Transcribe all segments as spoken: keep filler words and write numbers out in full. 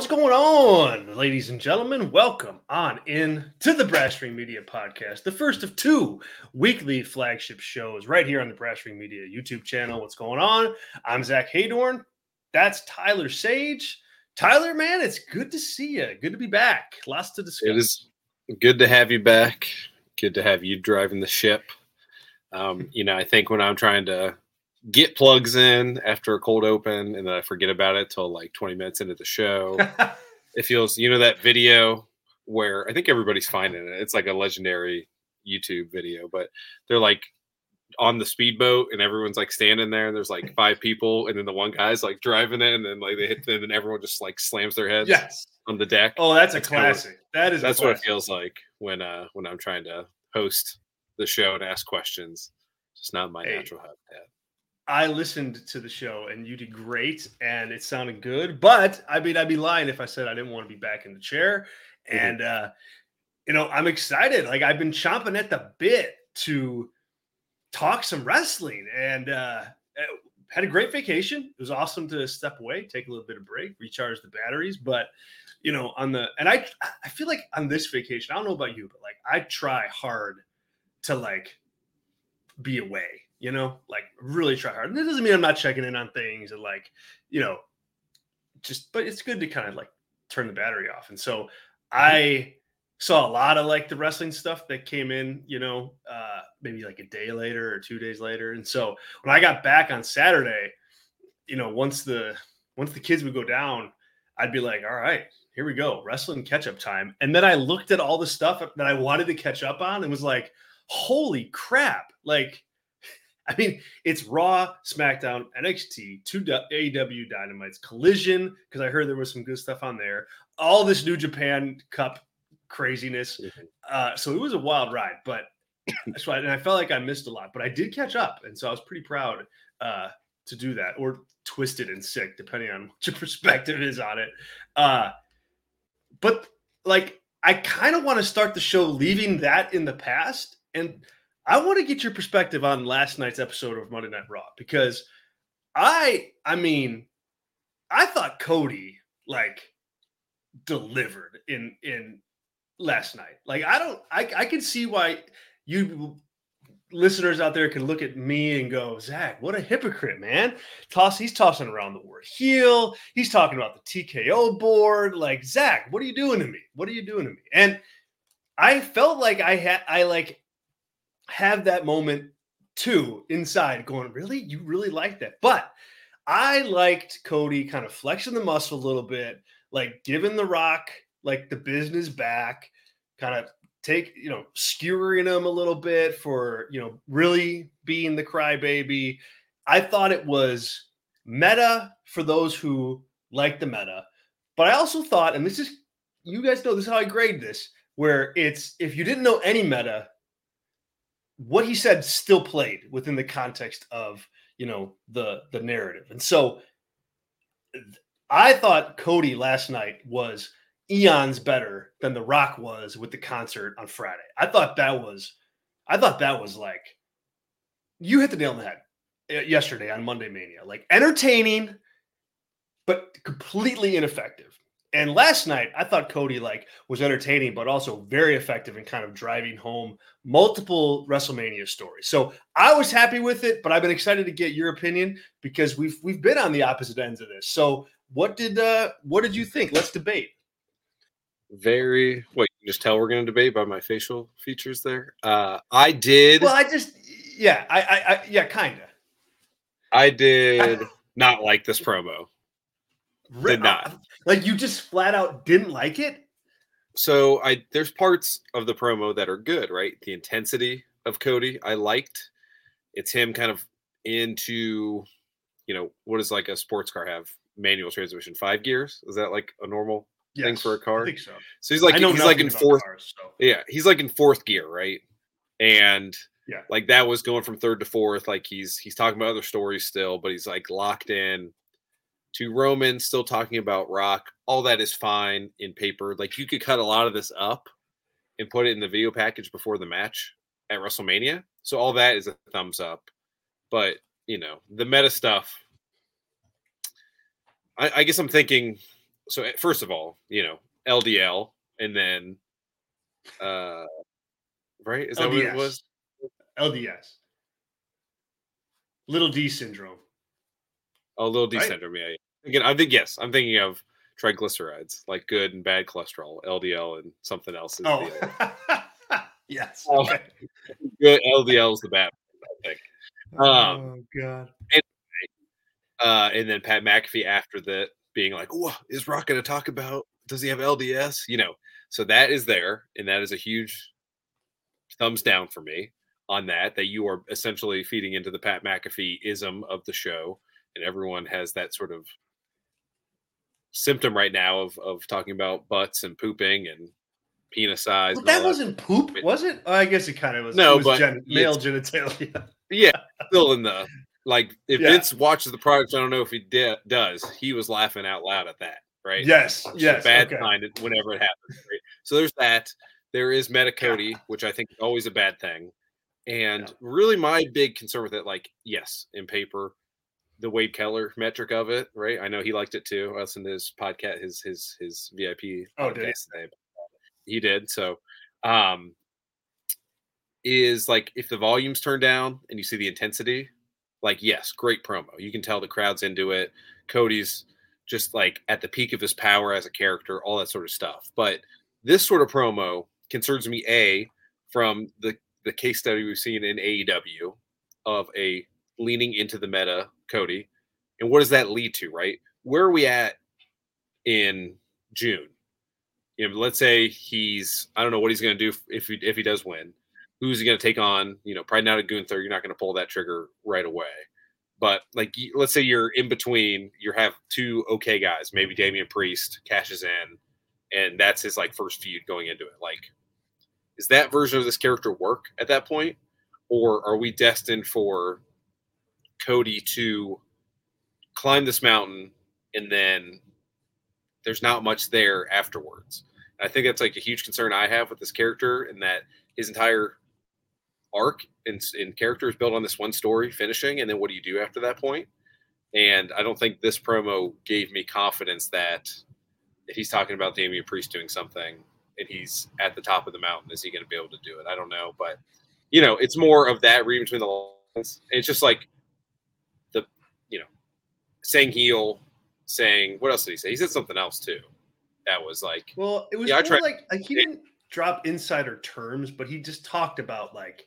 What's going on, ladies and gentlemen? Welcome on in to the Brass Ring Media Podcast, the first of two weekly flagship shows right here on the Brass Ring Media YouTube channel. What's going on? I'm Zach Haydorn. That's Tyler Sage. Tyler, man, it's good to see you. Good to be back. Lots to discuss. It is good to have you back. Good to have you driving the ship. Um, you know, I think when I'm trying to get plugs in after a cold open and then I forget about it till like twenty minutes into the show, it feels, you know, that video where I think everybody's finding it. It's like a legendary YouTube video, but they're like on the speedboat and everyone's like standing there and there's like five people and then the one guy's like driving it and then like they hit and then everyone just like slams their heads yes. on the deck. Oh, that's, that's a classic. Kind of, that is that's a what it feels like when uh when I'm trying to host the show and ask questions. It's just not my hey. natural habitat. I listened to the show and you did great and it sounded good, but I mean, I'd be lying if I said I didn't want to be back in the chair. Mm-hmm. And, uh, you know, I'm excited. Like I've been chomping at the bit to talk some wrestling and, uh, had a great vacation. It was awesome to step away, take a little bit of break, recharge the batteries. But, you know, on the, and I, I feel like on this vacation, I don't know about you, but like I try hard to like be away. You know, like really try hard. And it doesn't mean I'm not checking in on things and like, you know, just, but it's good to kind of like turn the battery off. And so I saw a lot of like the wrestling stuff that came in, you know, uh, maybe like a day later or two days later. And so when I got back on Saturday, you know, once the, once the kids would go down, I'd be like, all right, here we go. Wrestling catch up time. And then I looked at all the stuff that I wanted to catch up on and was like, holy crap. Like, I mean, it's Raw, SmackDown, N X T, two A E W Dynamites, Collision, because I heard there was some good stuff on there. All this New Japan Cup craziness. Mm-hmm. Uh, so it was a wild ride, but that's why, and I felt like I missed a lot, but I did catch up. And so I was pretty proud uh, to do that, or twisted and sick, depending on what your perspective is on it. Uh, but like, I kind of want to start the show leaving that in the past. And I want to get your perspective on last night's episode of Monday Night Raw because I, I mean, I thought Cody like delivered in in last night. Like I don't, I I can see why you listeners out there can look at me and go, Zach, what a hypocrite, man! Toss, he's tossing around the word heel. He's talking about the T K O board. Like Zach, what are you doing to me? What are you doing to me? And I felt like I had, I like. have that moment too inside going, really? You really like that? But I liked Cody kind of flexing the muscle a little bit, like giving The Rock like the business back, kind of take, you know, skewering him a little bit for, you know, really being the crybaby. I thought it was meta for those who like the meta, but I also thought, and this is, you guys know this is how I grade this, where it's, if you didn't know any meta, what he said still played within the context of, you know, the, the narrative. And so I thought Cody last night was eons better than The Rock was with the concert on Friday. I thought that was, I thought that was like, you hit the nail on the head yesterday on Monday Mania, like entertaining, but completely ineffective. And last night, I thought Cody like was entertaining, but also very effective in kind of driving home multiple WrestleMania stories. So I was happy with it, but I've been excited to get your opinion because we've we've been on the opposite ends of this. So what did uh, what did you think? Let's debate. Very. Wait, you just tell we're going to debate by my facial features there. Uh, I did. Well, I just yeah, I I, I yeah, kind of. I did I, not like this promo. Did not. Like you just flat out didn't like it? So I there's parts of the promo that are good, right? The intensity of Cody I liked. It's him kind of into, you know, what does like a sports car have? Manual transmission, five gears? Is that like a normal yes, thing for a car? I think so. So he's like he's like in fourth cars, so. Yeah, he's like in fourth gear, right? And yeah, like that was going from third to fourth. Like he's he's talking about other stories still, but he's like locked in to Roman, still talking about Rock. All that is fine in paper. Like you could cut a lot of this up and put it in the video package before the match at WrestleMania. So all that is a thumbs up. But, you know, the meta stuff, I, I guess I'm thinking so first of all, you know, L D L, and then, uh, right? Is that what it was? L D S. Little D syndrome. Oh, little D right? syndrome. Yeah. Again, I think yes. I'm thinking of triglycerides, like good and bad cholesterol, L D L, and something else is Oh, the yes. oh, Okay. good L D L is the bad one, I think. Um, Oh God. and, uh, and then Pat McAfee after that being like, "What is Rock going to talk about? Does he have L D S?" You know, so that is there, and that is a huge thumbs down for me on that. That you are essentially feeding into the Pat McAfee ism of the show, and everyone has that sort of symptom right now of of talking about butts and pooping and penis size. But And all that that. wasn't poop, was it? Oh, I guess it kind of was. No, it was but gen- male it's, genitalia. yeah, still in the like. If Yeah. Vince watches the product, I don't know if he de- does. He was laughing out loud at that, right? Yes, It's yes. a bad Okay. sign whenever it happens. Right? So there's that. There is Meta Cody, which I think is always a bad thing. And Yeah. really, my big concern with it, like, yes, in paper, the Wade Keller metric of it, right? I know he liked it too. I listened to his podcast, his his his V I P Oh, did he? podcast today. He did. So, um, is like if the volume's turned down and you see the intensity, like yes, great promo. You can tell the crowd's into it. Cody's just like at the peak of his power as a character, all that sort of stuff. But this sort of promo concerns me a from the the case study we've seen in A E W of a leaning into the meta Cody, and what does that lead to? Right, where are we at in June? You know, let's say he's I don't know what he's going to do if he if he does win. Who's he going to take on? You know, probably not a Gunther. You're not going to pull that trigger right away. But like, let's say you're in between. You have two okay guys. Maybe Damian Priest cashes in, and that's his like first feud going into it. Like, is that version of this character work at that point, or are we destined for Cody to climb this mountain and then there's not much there afterwards? And I think that's like a huge concern I have with this character, and that his entire arc in, in character is built on this one story finishing, and then what do you do after that point? And I don't think this promo gave me confidence that if he's talking about Damian Priest doing something and he's at the top of the mountain, is he going to be able to do it? I don't know, but you know, it's more of that reading between the lines. It's just like the you know saying heel, saying what else did he say? He said something else too. That was like, well, it was yeah, more I tried, like like he didn't drop insider terms, but he just talked about like,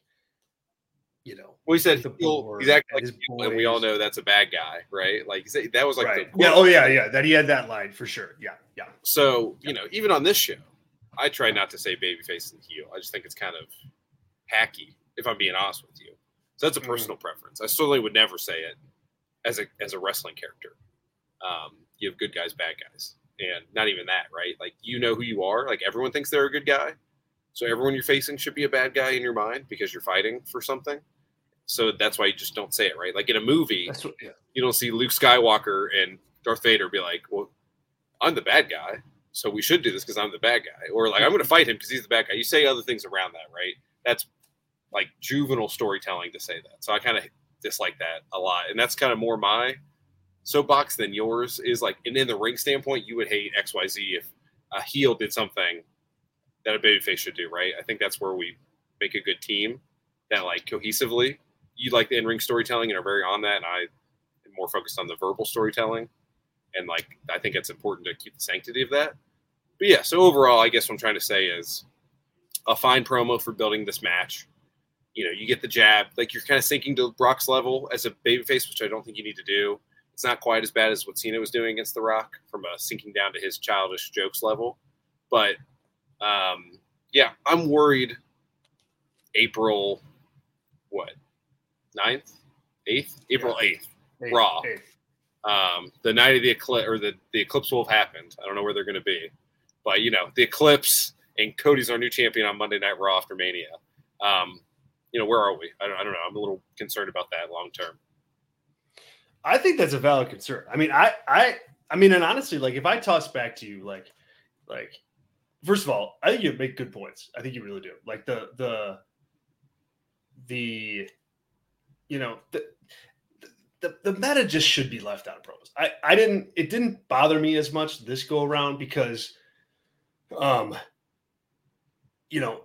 you know, well, he said the heel, board he's acting and like his heel, and we all boys. know that's a bad guy, right? Like he said, that was like right. the Yeah. quote. Oh yeah, yeah. That he had that line for sure. Yeah, yeah. So you know, even on this show, I try not to say babyface and heel. I just think it's kind of hacky, if I'm being honest with you. So that's a personal mm. preference. I certainly would never say it as a as a wrestling character. Um, you have good guys, bad guys, and not even that, right? Like you know who you are. Like everyone thinks they're a good guy, so everyone you're facing should be a bad guy in your mind because you're fighting for something. So that's why you just don't say it, right? Like in a movie, That's what, yeah. you don't see Luke Skywalker and Darth Vader be like, "Well, I'm the bad guy, so we should do this because I'm the bad guy," or like, "I'm going to fight him because he's the bad guy." You say other things around that, right? That's like juvenile storytelling to say that. So I kind of dislike that a lot, and that's kind of more my soapbox than yours is. Like, and in the ring standpoint, you would hate X Y Z if a heel did something that a babyface should do, right? I think that's where we make a good team that, like, cohesively, you like the in-ring storytelling and are very on that, and I am more focused on the verbal storytelling, and like I think it's important to keep the sanctity of that. But yeah, so overall, I guess what I'm trying to say is a fine promo for building this match. You know, you get the jab, like you're kind of sinking to Brock's level as a babyface, which I don't think you need to do. It's not quite as bad as what Cena was doing against The Rock from a sinking down to his childish jokes level. But um, yeah, I'm worried April, what, ninth, eighth? April eighth, Eighth, Raw. eighth. Um, the night of the eclipse, or the, the eclipse will have happened. I don't know where they're going to be. But, you know, the eclipse and Cody's our new champion on Monday Night Raw after Mania. Um, you know, where are we? I don't, I don't know. I'm a little concerned about that long term. I think that's a valid concern. I mean, I, I, I mean, and honestly, like if I toss back to you, like, like, first of all, I think you make good points. I think you really do. Like the, the, the, you know, the, the, the, the meta just should be left out of promos. I, I didn't, it didn't bother me as much this go around because, um, you know,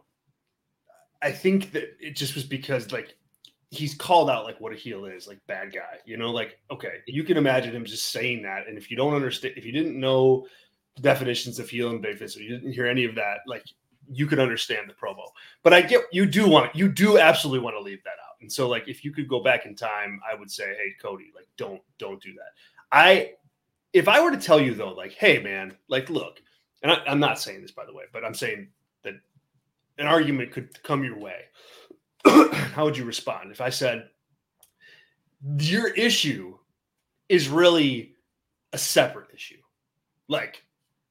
I think that it just was because like he's called out like what a heel is, like bad guy, you know, like, okay, you can imagine him just saying that. And if you don't understand, if you didn't know the definitions of heel and babyface, or you didn't hear any of that, like you could understand the promo. But I get, you do want, you do absolutely want to leave that out. And so like, if you could go back in time, I would say, hey, Cody, like, don't, don't do that. I, if I were to tell you though, like, hey man, like, look, and I, I'm not saying this by the way, but I'm saying that an argument could come your way. How would you respond if I said your issue is really a separate issue? Like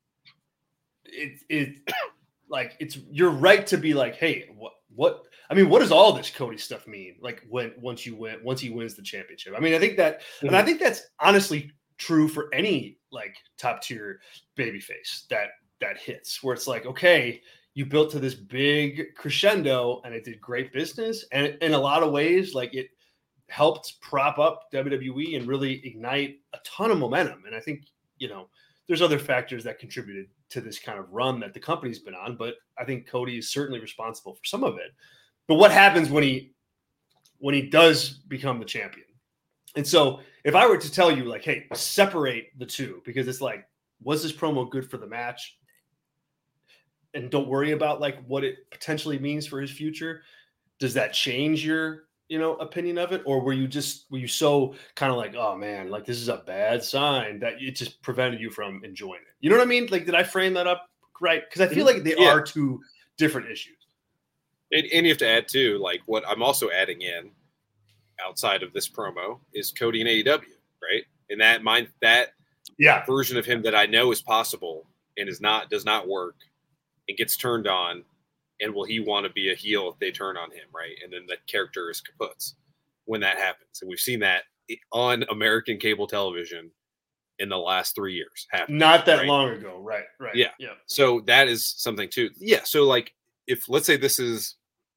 it, it, like it's your right to be like, hey, what, what? I mean, what does all this Cody stuff mean? Like when once you win, once he wins the championship. I mean, I think that, mm-hmm. and I think that's honestly true for any like top tier babyface that that hits, where it's like, okay, you built to this big crescendo and it did great business. And in a lot of ways, like it helped prop up W W E and really ignite a ton of momentum. And I think, you know, there's other factors that contributed to this kind of run that the company's been on, but I think Cody is certainly responsible for some of it. But what happens when he, when he does become the champion? And so if I were to tell you like, hey, separate the two, because it's like, was this promo good for the match? And don't worry about like what it potentially means for his future. Does that change your, you know, opinion of it? Or were you just, were you so kind of like, oh man, like this is a bad sign that it just prevented you from enjoying it? You know what I mean? Like, did I frame that up right? Because I feel like they yeah. are two different issues. And, and you have to add too, like what I'm also adding in outside of this promo is Cody and A E W, right? And that mind, that yeah. version of him that I know is possible and is not, does not work. It gets turned on, and will he want to be a heel if they turn on him, right? And then the character is kaputs when that happens. And we've seen that on American cable television in the last three years. Happen, Not that right? long ago. Right, right. Yeah. yeah. So that is something too. Yeah. So like if, let's say this is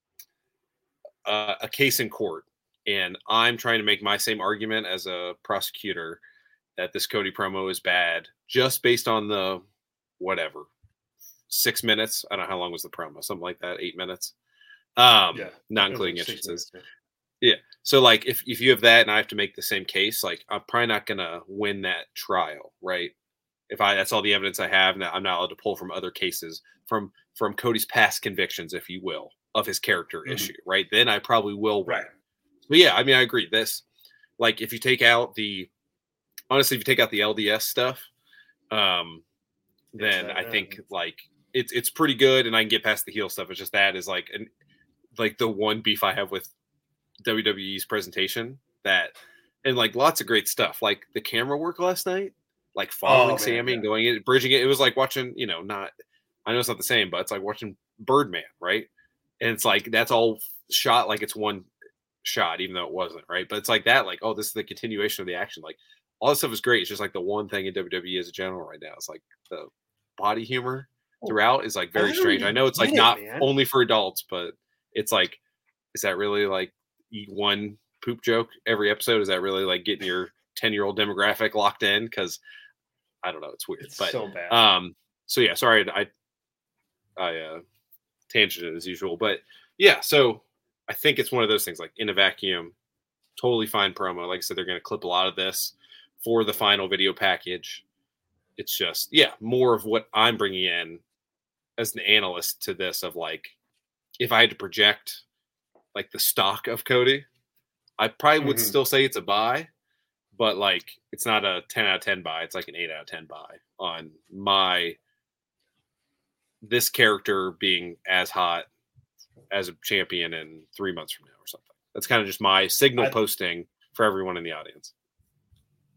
uh, a case in court, and I'm trying to make my same argument as a prosecutor that this Cody promo is bad, just based on the whatever, six minutes. I don't know how long was the promo, something like that, eight minutes. Um, yeah, not including like entrances. Minutes, yeah. yeah. So like if, if you have that and I have to make the same case, like I'm probably not gonna win that trial, right? If I that's all the evidence I have, and I'm not allowed to pull from other cases from from Cody's past convictions, if you will, of his character mm-hmm. issue, right? Then I probably will win. Right. But yeah, I mean I agree. This like if you take out the honestly, if you take out the L D S stuff, um, then I think like It's it's pretty good, and I can get past the heel stuff. It's just that is like an like the one beef I have with W W E's presentation that, and like lots of great stuff, like the camera work last night, like following oh, man, Sammy yeah. and going in, bridging it. It was like watching, you know, not I know it's not the same, but it's like watching Birdman, right? And it's like that's all shot like it's one shot, even though it wasn't, right? But it's like that, like oh, this is the continuation of the action. Like all this stuff is great. It's just like the one thing in W W E as a general right now. It's like the body humor throughout is like very I strange. I know it's like it, not man. only for adults, but it's like, is that really like one poop joke every episode? Is that really like getting your ten year old demographic locked in? Cause I don't know. It's weird, it's but so bad. Um, so yeah, sorry. I, I, uh, tangented as usual, but yeah. So I think it's one of those things like in a vacuum, totally fine promo. Like I said, they're going to clip a lot of this for the final video package. It's just, yeah, more of what I'm bringing in as an analyst to this of like, if I had to project like the stock of Cody, I probably would mm-hmm. still say it's a buy, but like, it's not a ten out of ten buy. It's like an eight out of ten buy on my, this character being as hot as a champion in three months from now or something. That's kind of just my signal I, posting for everyone in the audience.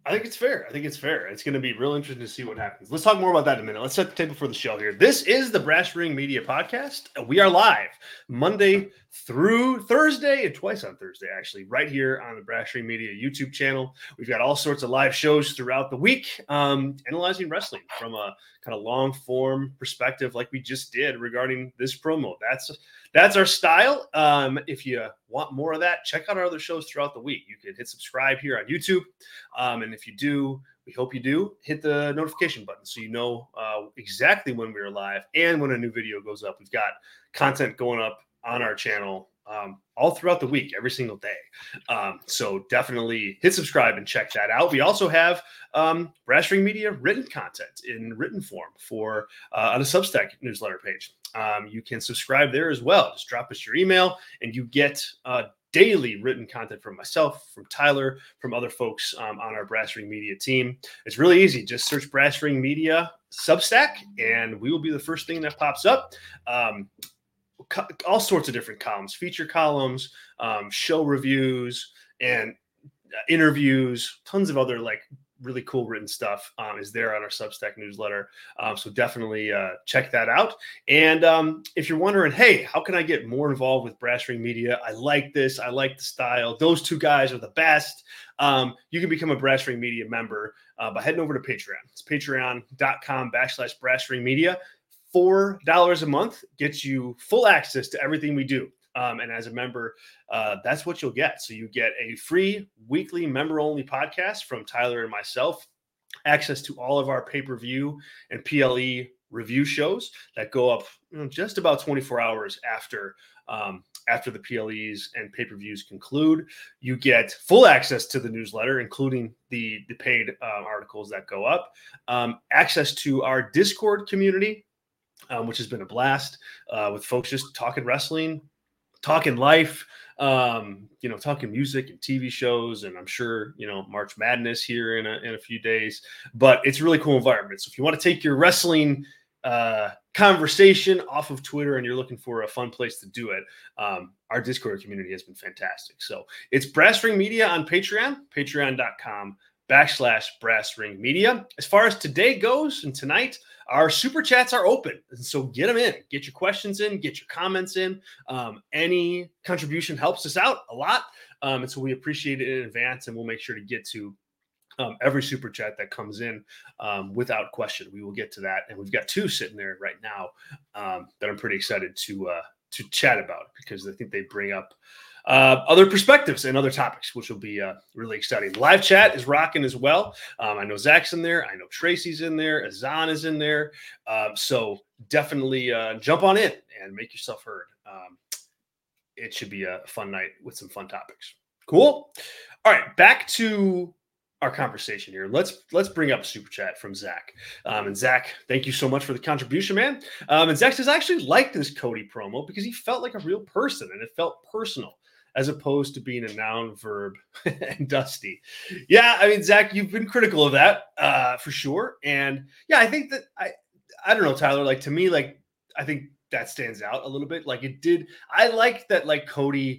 I think it's fair. I think it's fair. It's going to be real interesting to see what happens. Let's talk more about that in a minute. Let's set the table for the show here. This is the Brass Ring Media Podcast. We are live Monday through Thursday and twice on Thursday, actually, right here on the Brass Ring Media YouTube channel. We've got all sorts of live shows throughout the week, um, analyzing wrestling from a kind of long form perspective like we just did regarding this promo. That's That's our style. Um, if you want more of that, check out our other shows throughout the week. You can hit subscribe here on YouTube. Um, and if you do, we hope you do, hit the notification button so you know uh, exactly when we're live and when a new video goes up. We've got content going up on our channel um, all throughout the week, every single day. Um, so definitely hit subscribe and check that out. We also have um, Brass Ring Media written content in written form for uh, on a Substack newsletter page. Um, you can subscribe there as well. Just drop us your email and you get uh, daily written content from myself, from Tyler, from other folks um, on our Brass Ring Media team. It's really easy. Just search Brass Ring Media Substack and we will be the first thing that pops up. Um, co- all sorts of different columns, feature columns, um, show reviews, and uh, interviews, tons of other like really cool written stuff um, is there on our Substack newsletter. Um, so definitely uh, check that out. And um, if you're wondering, hey, how can I get more involved with Brass Ring Media? I like this. I like the style. Those two guys are the best. Um, you can become a Brass Ring Media member uh, by heading over to Patreon. It's patreon.com backslash Brass Ring Media. four dollars a month gets you full access to everything we do. Um, and as a member, uh, that's what you'll get. So you get a free weekly member-only podcast from Tyler and myself, access to all of our pay-per-view and P L E review shows that go up you know, just about twenty-four hours after um, after the P L Es and pay-per-views conclude. You get full access to the newsletter, including the, the paid uh, articles that go up, um, access to our Discord community, um, which has been a blast uh, with folks just talking wrestling, talking life, um, you know, talking music and T V shows, and I'm sure, you know, March Madness here in a, in a few days, but it's a really cool environment. So if you want to take your wrestling uh, conversation off of Twitter and you're looking for a fun place to do it, um, our Discord community has been fantastic. So it's Brass Ring Media on Patreon, patreon.com backslash Brass Ring Media. As far as today goes and tonight, our super chats are open. So get them in, get your questions in, get your comments in. Um, any contribution helps us out a lot. Um, and so we appreciate it in advance, and we'll make sure to get to um, every super chat that comes in um, without question. We will get to that. And we've got two sitting there right now um, that I'm pretty excited to, uh, to chat about because I think they bring up Uh, other perspectives and other topics, which will be uh, really exciting. Live chat is rocking as well. Um, I know Zach's in there. I know Tracy's in there. Azan is in there. Um, so definitely uh, jump on in and make yourself heard. Um, it should be a fun night with some fun topics. Cool. All right, back to our conversation here. Let's let's bring up a super chat from Zach. Um, and Zach, thank you so much for the contribution, man. Um, and Zach says, I actually like this Cody promo because he felt like a real person and it felt personal, as opposed to being a noun, verb, and dusty. Yeah, I mean, Zach, you've been critical of that uh, for sure. And yeah, I think that I, I don't know, Tyler, like to me, like, I think that stands out a little bit. Like it did. I like that, like Cody,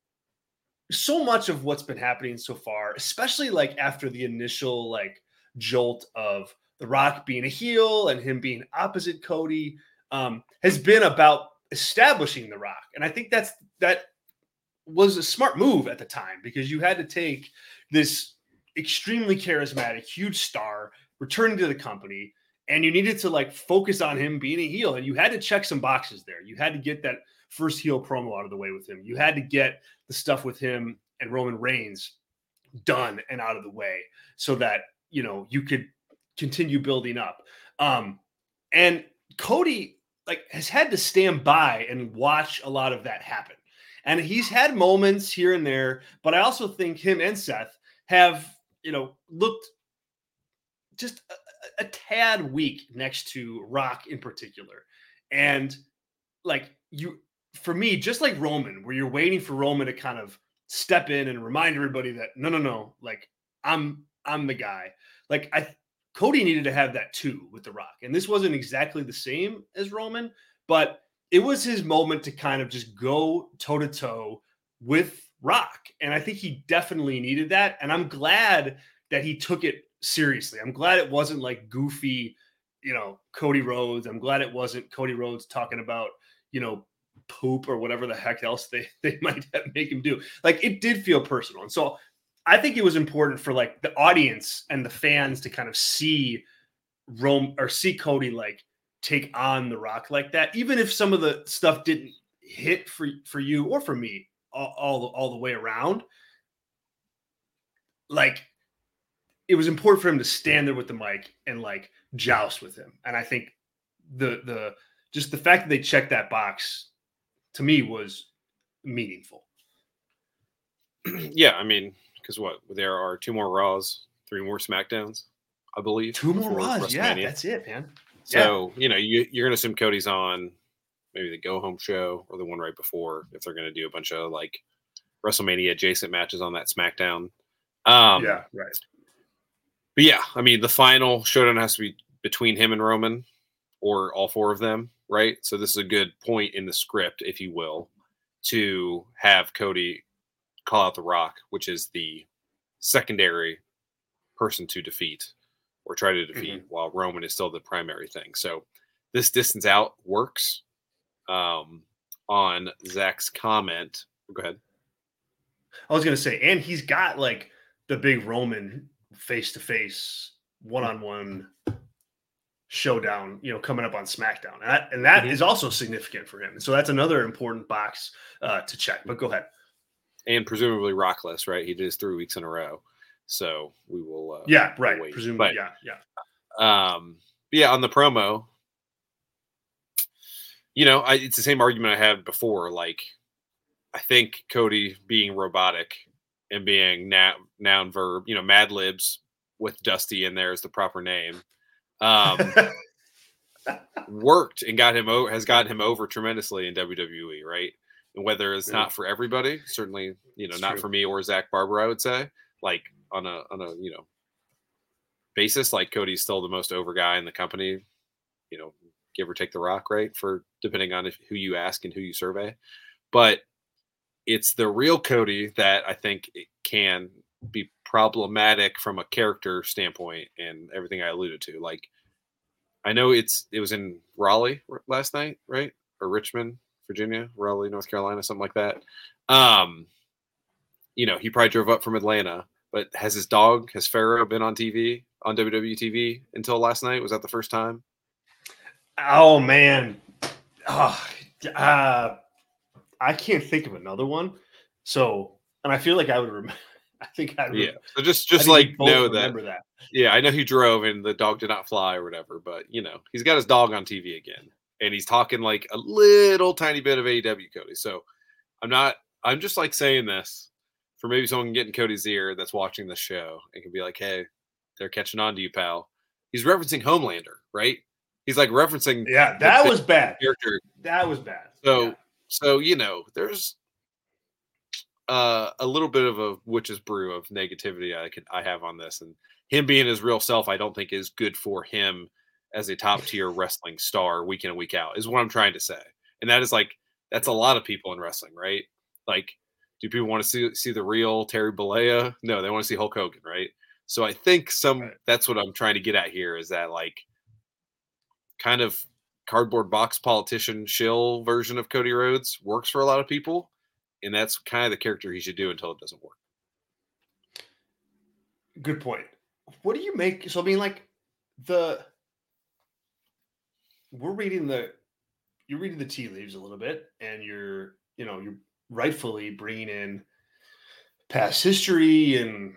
so much of what's been happening so far, especially like after the initial like jolt of The Rock being a heel and him being opposite Cody, um, has been about establishing The Rock. And I think that's, that, was a smart move at the time because you had to take this extremely charismatic, huge star returning to the company, and you needed to like focus on him being a heel, and you had to check some boxes there. You had to get that first heel promo out of the way with him. You had to get the stuff with him and Roman Reigns done and out of the way so that, you know, you could continue building up. Um, and Cody like has had to stand by and watch a lot of that happen. And he's had moments here and there, but I also think him and Seth have, you know, looked just a, a tad weak next to Rock in particular. And like you, for me, just like Roman, where you're waiting for Roman to kind of step in and remind everybody that, no, no, no, like I'm, I'm the guy. Like I, Cody needed to have that too with The Rock. And this wasn't exactly the same as Roman, but it was his moment to kind of just go toe to toe with Rock. And I think he definitely needed that. And I'm glad that he took it seriously. I'm glad it wasn't like goofy, you know, Cody Rhodes. I'm glad it wasn't Cody Rhodes talking about, you know, poop or whatever the heck else they, they might have make him do. Like, it did feel personal. And so I think it was important for like the audience and the fans to kind of see Rome or see Cody like take on The Rock like that, even if some of the stuff didn't hit for, for you or for me all, all, all the way around. Like, it was important for him to stand there with the mic and like joust with him. And I think the, the, just the fact that they checked that box to me was meaningful. Yeah. I mean, because what, there are two more Raws, three more SmackDowns, I believe. Two more Raws. Yeah, that's it, man. So, yeah. you know, you, you're going to assume Cody's on maybe the go home show or the one right before, if they're going to do a bunch of like WrestleMania adjacent matches on that SmackDown. Um, yeah, right. But yeah, I mean, the final showdown has to be between him and Roman or all four of them, right? So this is a good point in the script, if you will, to have Cody call out The Rock, which is the secondary person to defeat or try to defeat, mm-hmm. while Roman is still the primary thing. So this distance out works. Um, on Zach's comment, go ahead. I was going to say, and he's got like the big Roman face-to-face, one-on-one showdown, you know, coming up on SmackDown. And that, and that mm-hmm. is also significant for him. So that's another important box uh, to check. But go ahead. And presumably Rockless, right? He did his three weeks in a row. So we will. Uh, yeah, right. Wait. Presumably, but, yeah, yeah. Um, yeah, on the promo, you know, I, it's the same argument I had before. Like, I think Cody being robotic and being noun, noun verb, you know, Mad Libs with Dusty in there is the proper name, um, worked and got him over, has gotten him over tremendously in W W E, right? And whether it's yeah. not for everybody, certainly, you know, it's not true. For me or Zach Barber, I would say, like on a on a you know basis, like Cody's still the most over guy in the company, you know, give or take The Rock, right? For depending on if, who you ask and who you survey, but it's the real Cody that I think it can be problematic from a character standpoint and everything I alluded to. Like, I know it's it was in Raleigh last night, right? Or Richmond, Virginia, Raleigh, North Carolina, something like that. Um, you know, he probably drove up from Atlanta, but has his dog, has Pharaoh been on T V, on W W E T V until last night? Was that the first time? Oh, man. Oh, uh, I can't think of another one. So, and I feel like I would remember. I think I'd yeah. So just, just like know that, that. Yeah, I know he drove and the dog did not fly or whatever, but you know, he's got his dog on T V again, and he's talking like a little tiny bit of A E W Cody. So I'm not. I'm just like saying this for maybe someone getting Cody's ear that's watching the show and can be like, "Hey, they're catching on to you, pal." He's referencing Homelander, right? He's like referencing. Yeah, that was bad. Character. That was bad. So. Yeah. So, you know, there's uh, a little bit of a witch's brew of negativity I could I have on this. And him being his real self, I don't think is good for him as a top tier wrestling star week in and week out, is what I'm trying to say. And that is like, that's a lot of people in wrestling, right? Like, do people want to see see the real Terry Bollea? No, they want to see Hulk Hogan, right? So I think some right. that's what I'm trying to get at here is that like kind of cardboard box politician shill version of Cody Rhodes works for a lot of people, and that's kind of the character he should do until it doesn't work. Good point. What do you make? So I mean, like the we're reading the you're reading the tea leaves a little bit, and you're you know you're rightfully bringing in past history and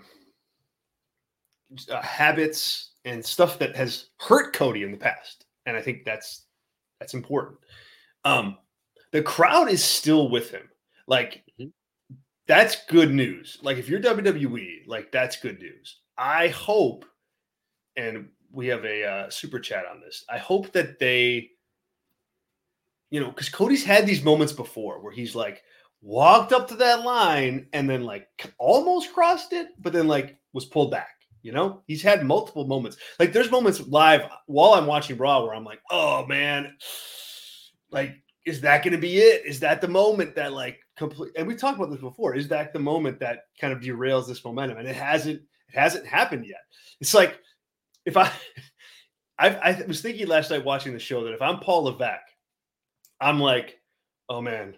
uh, habits and stuff that has hurt Cody in the past, and I think that's. That's important. Um, the crowd is still with him. Like, mm-hmm. that's good news. Like, if you're W W E, like, that's good news. I hope, and we have a uh, super chat on this, I hope that they, you know, because Cody's had these moments before where he's, like, walked up to that line and then, like, almost crossed it, but then, like, was pulled back. You know, he's had multiple moments. Like there's moments live while I'm watching Raw where I'm like, oh man, like, is that going to be it? Is that the moment that like complete, and we talked about this before. Is that the moment that kind of derails this momentum? And it hasn't, It hasn't happened yet. It's like if I, I, I was thinking last night watching the show that if I'm Paul Levesque, I'm like, oh man,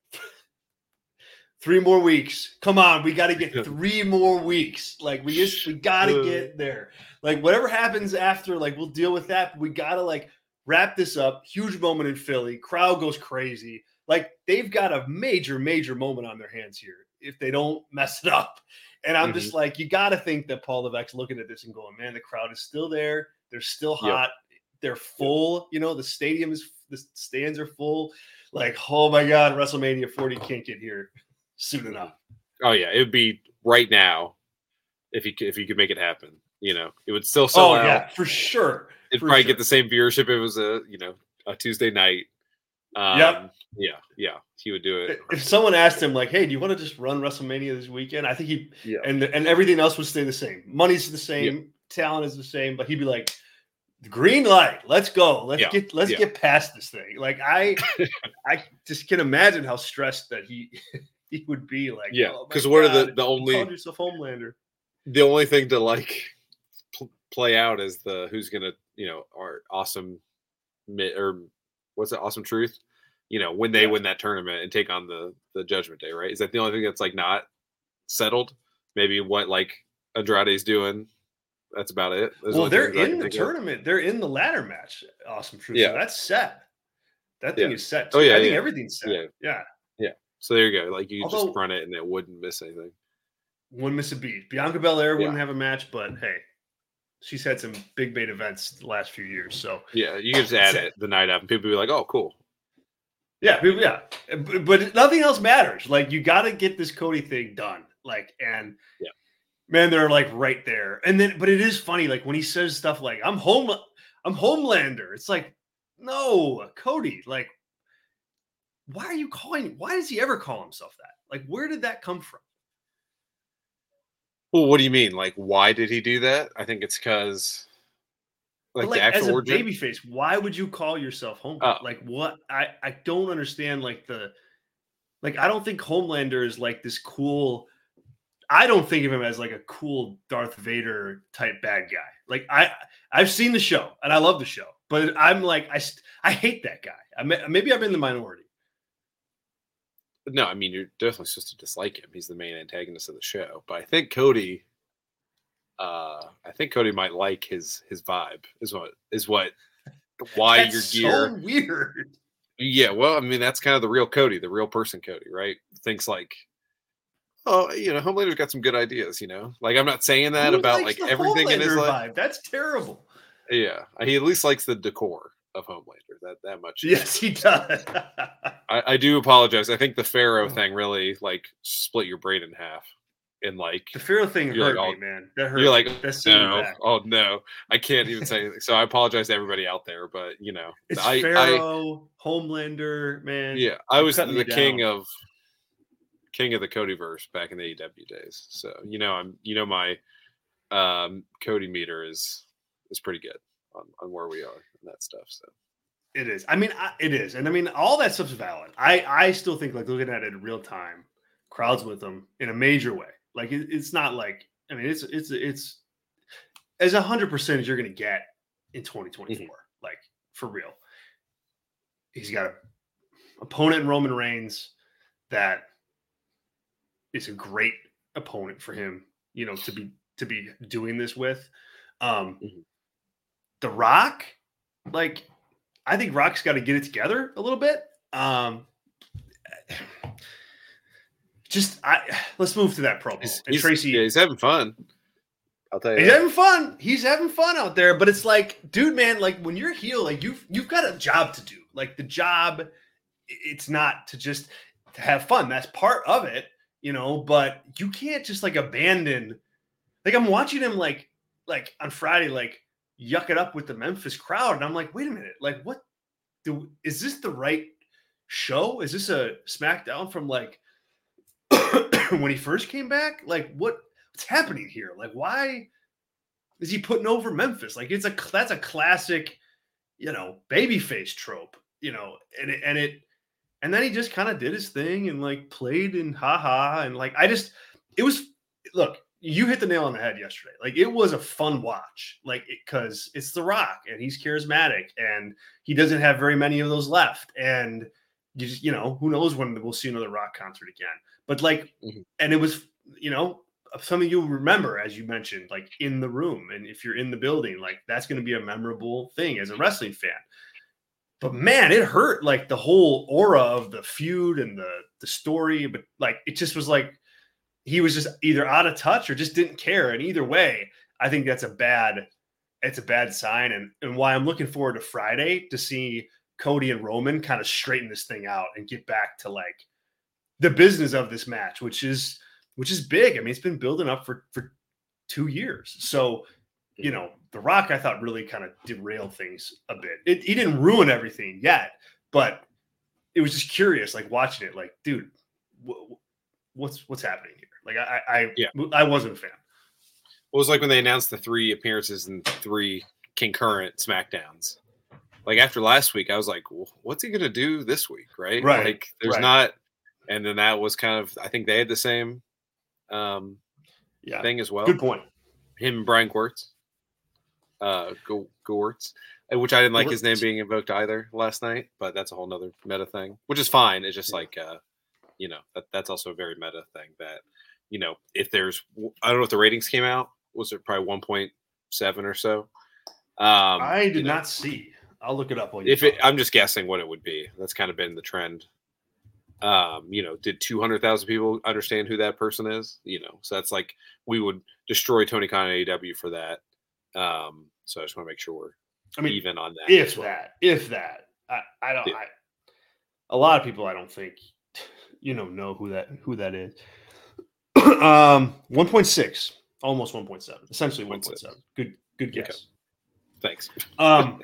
three more weeks. Come on, we got to get three more weeks. Like we just we got to get there. Like whatever happens after, like we'll deal with that. But we got to like wrap this up. Huge moment in Philly. Crowd goes crazy. Like they've got a major, major moment on their hands here if they don't mess it up. And I'm mm-hmm. just like, you got to think that Paul Levesque's looking at this and going, man, the crowd is still there. They're still hot. Yep. They're full. Yep. You know, the stadium is, the stands are full. Like, oh my God, WrestleMania forty can't get here soon enough. Oh yeah, it would be right now if you if you could make it happen. You know, it would still sell oh, out. Yeah, for sure. It'd for probably sure. get the same viewership if it was a you know a Tuesday night. Um, yep. Yeah, yeah, he would do it. If someone asked him like, "Hey, do you want to just run WrestleMania this weekend?" I think he yeah. and and everything else would stay the same. Money's the same, yep. talent is the same, but he'd be like, green light, let's go. Let's yeah. get let's yeah. get past this thing. Like I I just can imagine how stressed that he he would be. Like, yeah, because oh what God, are the the only you called yourself Homelander. The only thing to like pl- play out is the who's gonna you know our awesome or what's it awesome truth. You know, when they yeah. win that tournament and take on the the Judgment Day, right? Is that the only thing that's like not settled? Maybe what like Andrade's doing. That's about it. Those well, they're in the tournament. Of. They're in the ladder match. Awesome truth. Yeah, so that's set. That thing yeah. is set. Too. Oh yeah, I think yeah. everything's set. Yeah. yeah, yeah. So there you go. Like you Although, just run it and it wouldn't miss anything. Wouldn't miss a beat. Bianca Belair wouldn't yeah. have a match, but hey, she's had some big bait events the last few years. So yeah, you can just add it the night up, and people be like, "Oh, cool." Yeah, yeah, but nothing else matters. Like you got to get this Cody thing done. Like, and yeah, man, they're like right there. And then, but it is funny, like when he says stuff like "I'm home, I'm Homelander." It's like, no, Cody. Like, why are you calling? Why does he ever call himself that? Like, where did that come from? Well, what do you mean? Like, why did he do that? I think it's because. Like, like the actual as a origin? Babyface, why would you call yourself Homelander? Oh. Like what? I, I don't understand. Like the, like I don't think Homelander is like this cool. I don't think of him as like a cool Darth Vader type bad guy. Like I, I've seen the show and I love the show, but I'm like I, I hate that guy. I maybe I'm in the minority. No, I mean you're definitely supposed to dislike him. He's the main antagonist of the show, but I think Cody. Uh, I think Cody might like his his vibe. Is what is what why that's your gear so weird. Yeah, well, I mean that's kind of the real Cody, the real person Cody, right? Thinks like, oh, you know, Homelander's got some good ideas. You know, like I'm not saying that Who about like everything Homelander in his life. Vibe? That's terrible. Yeah, he at least likes the decor of Homelander. That that much. Yes, he does. I, I do apologize. I think the Pharaoh thing really like split your brain in half. And like the Pharaoh thing hurt like, me, man. That hurt. You're like, That's no, oh no, I can't even say anything. So I apologize to everybody out there, but you know, it's I, Pharaoh, I, Homelander, man. Yeah, I was the king of king of the Codyverse back in the A E W days. So you know, I'm you know my um, Cody meter is is pretty good on, on where we are and that stuff. So it is. I mean, I, it is, and I mean, all that stuff's valid. I I still think like looking at it in real time, crowds with them in a major way. Like it, it's not like I mean it's it's it's as a hundred percent as you're gonna get in twenty twenty-four. Mm-hmm. Like for real. He's got an opponent in Roman Reigns that is a great opponent for him, you know, to be to be doing this with. Um mm-hmm. The Rock, like I think Rock's got to get it together a little bit. Um Just I let's move to that promo. He's, and he's, Tracy, yeah, he's having fun. I'll tell you, he's that. having fun. He's having fun out there. But it's like, dude, man, like when you're heel, like you've you've got a job to do. Like the job, it's not to just to have fun. That's part of it, you know. But you can't just like abandon. Like I'm watching him like like on Friday, like yuck it up with the Memphis crowd, and I'm like, wait a minute, like what? Do is this the right show? Is this a SmackDown from like? When he first came back, like what, what's happening here? Like, why is he putting over Memphis? Like, it's a that's a classic, you know, babyface trope, you know, and it, and it, and then he just kind of did his thing and like played in haha and like I just, it was look, you hit the nail on the head yesterday. Like, it was a fun watch, like, because it, it's The Rock and he's charismatic and he doesn't have very many of those left. And you just, you know, who knows when we'll see another Rock concert again. But like, mm-hmm. and it was, you know, something you'll remember, as you mentioned, like in the room. And if you're in the building, like that's going to be a memorable thing as a wrestling fan. But man, it hurt, like the whole aura of the feud and the, the story. But like, it just was like, he was just either out of touch or just didn't care. And either way, I think that's a bad, it's a bad sign. And, and why I'm looking forward to Friday to see Cody and Roman kind of straighten this thing out and get back to like the business of this match, which is, which is big. I mean, it's been building up for, for two years. So, you know, The Rock, I thought, really kind of derailed things a bit. It, he didn't ruin everything yet, but it was just curious, like watching it, like, dude, wh- what's, what's happening here? Like, I, I, yeah. I wasn't a fan. It was like when they announced the three appearances and three concurrent SmackDowns. Like after last week, I was like, well, what's he going to do this week? Right. Right. Like there's right. not, and then that was kind of, I think they had the same um, yeah. thing as well. Good point. Him and Brian Gewirtz, uh, Go Gewirtz, which I didn't like Gewirtz. His name being invoked either last night, but that's a whole nother meta thing, which is fine. It's just yeah. like, uh, you know, that, that's also a very meta thing that, you know, if there's, I don't know if the ratings came out, was it probably one point seven or so? Um, I did you know, not see. I'll look it up. While you if it, I'm just guessing what it would be. That's kind of been the trend. Um, you know, did two hundred thousand people understand who that person is? You know, so that's like, we would destroy Tony Khan and A E W for that. Um, so I just want to make sure we're I mean, even on that. If well. that, if that, I, I don't, yeah. I, a lot of people, I don't think, you know, know who that, who that is. um, one point six, almost one point seven, essentially one point seven. Good, good guess. Okay. Thanks. um,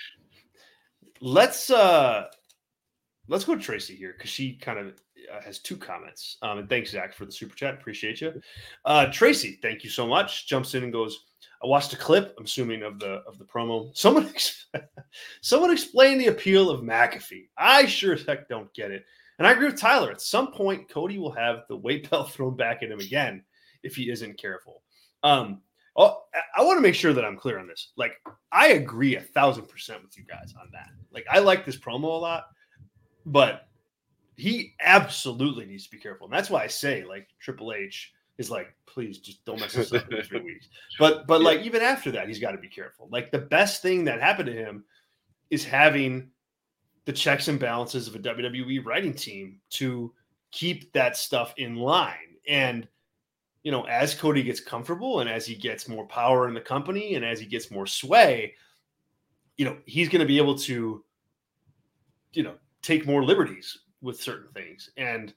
let's, uh, let's go to Tracy here, because she kind of uh, has two comments. Um, and thanks, Zach, for the super chat. Appreciate you. Uh, Tracy, thank you so much. Jumps in and goes, I watched a clip, I'm assuming, of the of the promo. Someone, ex- someone explain the appeal of McAfee. I sure as heck don't get it. And I agree with Tyler. At some point, Cody will have the weight belt thrown back at him again if he isn't careful. Um, oh, I want to make sure that I'm clear on this. Like, I agree a thousand percent with you guys on that. Like, I like this promo a lot. But he absolutely needs to be careful. And that's why I say, like, Triple H is like, please just don't mess this up in three weeks. But, but yeah. like, even after that, he's got to be careful. Like, the best thing that happened to him is having the checks and balances of a W W E writing team to keep that stuff in line. And, you know, as Cody gets comfortable and as he gets more power in the company and as he gets more sway, you know, he's going to be able to, you know, take more liberties with certain things. And,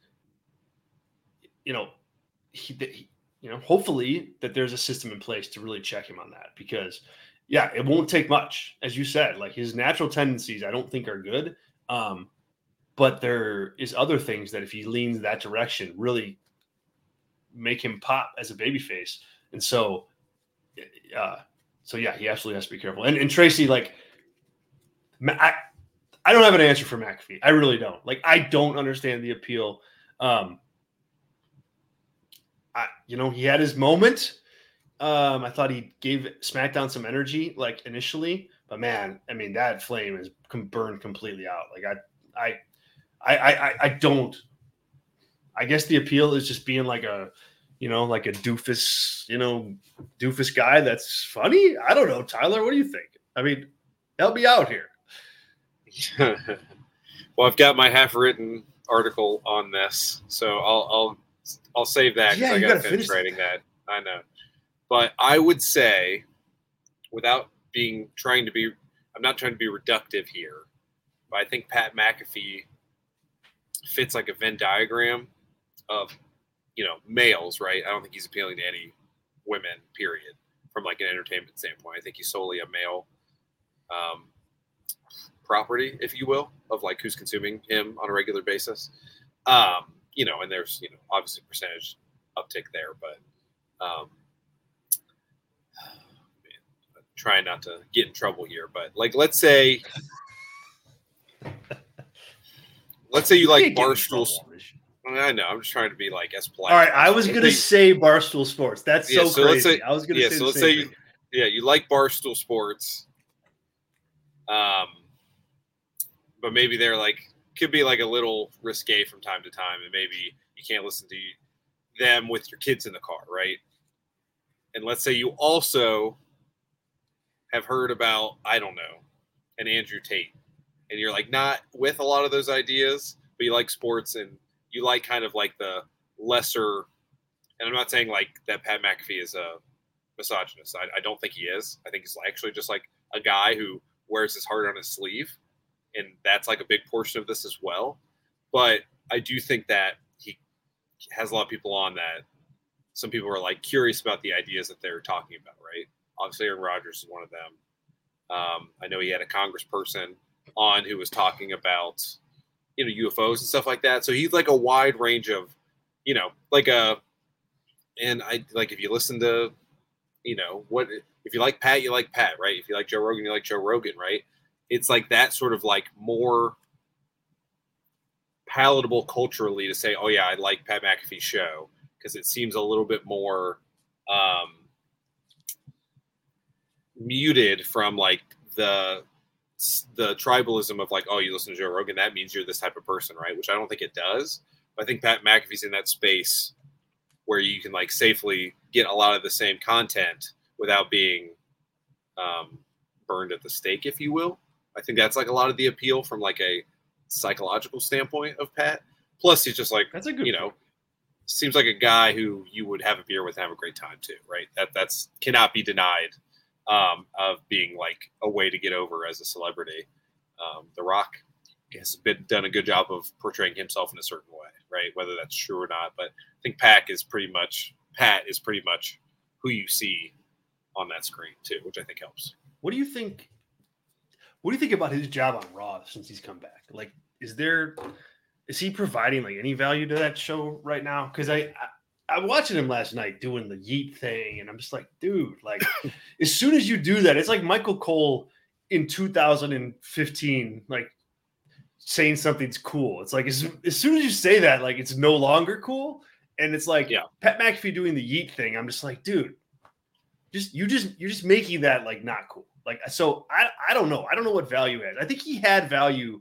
you know, he, he, you know, hopefully that there's a system in place to really check him on that, because yeah, it won't take much. As you said, like his natural tendencies, I don't think are good. Um, but there is other things that if he leans that direction, really make him pop as a babyface. And so, uh, so yeah, he absolutely has to be careful. And, and Tracy, like, I, I don't have an answer for McAfee. I really don't. Like, I don't understand the appeal. Um, I, you know, he had his moment. Um, I thought he gave SmackDown some energy, like initially, but man, I mean, that flame is burned completely out. Like, I, I, I, I, I don't. I guess the appeal is just being like a, you know, like a doofus, you know, doofus guy that's funny. I don't know, Tyler. What do you think? I mean, help me out here. Well, I've got my half-written article on this, so I'll I'll I'll save that because yeah, I got to finish, finish writing that. I know, but I would say, without being trying to be, I'm not trying to be reductive here, but I think Pat McAfee fits like a Venn diagram of, you know, males, right? I don't think he's appealing to any women, period, from like an entertainment standpoint. I think he's solely a male um, property, if you will, of like who's consuming him on a regular basis. Um, you know, and there's, you know, obviously percentage uptick there, but um, man, I'm trying not to get in trouble here, but like, let's say, let's say you like Barstool. I, mean, I know. I'm just trying to be like as polite. All right, I was gonna say Barstool Sports. That's yeah, so, so crazy. Let's say, I was gonna yeah, say. So the let's same say, thing. you, yeah, you like Barstool Sports, um, but maybe they're like could be like a little risque from time to time, and maybe you can't listen to them with your kids in the car, right? And let's say you also have heard about, I don't know, an Andrew Tate, and you're like not with a lot of those ideas, but you like sports and you like kind of like the lesser. And I'm not saying like that Pat McAfee is a misogynist. I, I don't think he is. I think he's actually just like a guy who wears his heart on his sleeve, and that's like a big portion of this as well. But I do think that he has a lot of people on that. Some people are like curious about the ideas that they're talking about, right? Obviously, Aaron Rodgers is one of them. Um, I know he had a congressperson on who was talking about, you know, U F Os and stuff like that. So he's like a wide range of, you know, like a, and I like if you listen to, you know, what if you like Pat, you like Pat, right? If you like Joe Rogan, you like Joe Rogan, right? It's like that sort of like more palatable culturally to say, oh yeah, I like Pat McAfee's show because it seems a little bit more um, muted from like the the tribalism of like, oh, you listen to Joe Rogan, that means you're this type of person, right? Which I don't think it does. But I think Pat McAfee's in that space where you can like safely get a lot of the same content without being um, burned at the stake, if you will. I think that's like a lot of the appeal from like a psychological standpoint of Pat. Plus, he's just like, that's a good, you know, point. Seems like a guy who you would have a beer with and have a great time too, right? That that's cannot be denied um, of being like a way to get over as a celebrity. Um, The Rock has been done a good job of portraying himself in a certain way, right? Whether that's true or not, but I think Pat is pretty much Pat is pretty much who you see on that screen too, which I think helps. What do you think? What do you think about his job on Raw since he's come back? Like, is there is he providing like any value to that show right now? Because I, I I'm watching him last night doing the yeet thing, and I'm just like, dude, like as soon as you do that, it's like Michael Cole in two thousand fifteen, like saying something's cool. It's like as, as soon as you say that, like it's no longer cool. And it's like yeah. Pat McAfee doing the yeet thing. I'm just like, dude, just you just you're just making that like not cool. Like, so I I don't know. I don't know what value has. I think he had value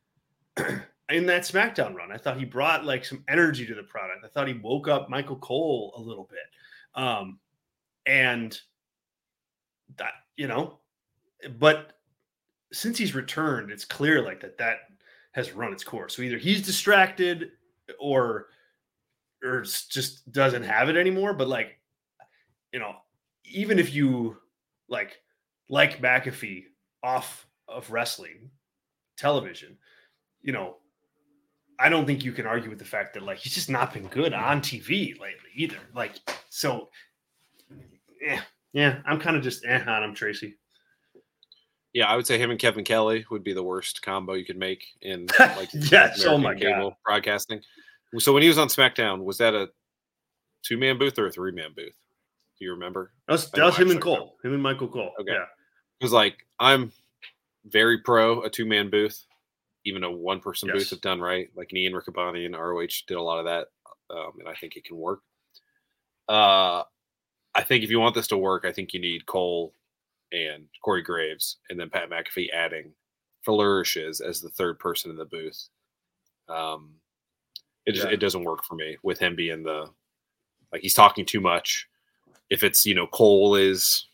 in that SmackDown run. I thought he brought like some energy to the product. I thought he woke up Michael Cole a little bit. Um, and that, you know, but since he's returned, it's clear like that that has run its course. So either he's distracted or or just doesn't have it anymore. But like, you know, even if you like like McAfee off of wrestling television, you know, I don't think you can argue with the fact that like he's just not been good on T V lately either. Like, so yeah, yeah, I'm kind of just eh on him, Tracy. Yeah, I would say him and Kevin Kelly would be the worst combo you could make in like yes, American oh my cable God. broadcasting. So when he was on SmackDown, was that a two man booth or a three man booth? Do you remember? That was, that was him and Cole, remember. him and Michael Cole. Okay, yeah. It was like I'm very pro a two man booth. Even a one-person yes. booth if done right, like Ian Riccaboni and R O H did a lot of that, um, and I think it can work. Uh, I think if you want this to work, I think you need Cole and Corey Graves, and then Pat McAfee adding flourishes as the third person in the booth. Um, it just, yeah. it doesn't work for me with him being the like he's talking too much. If it's you know Cole is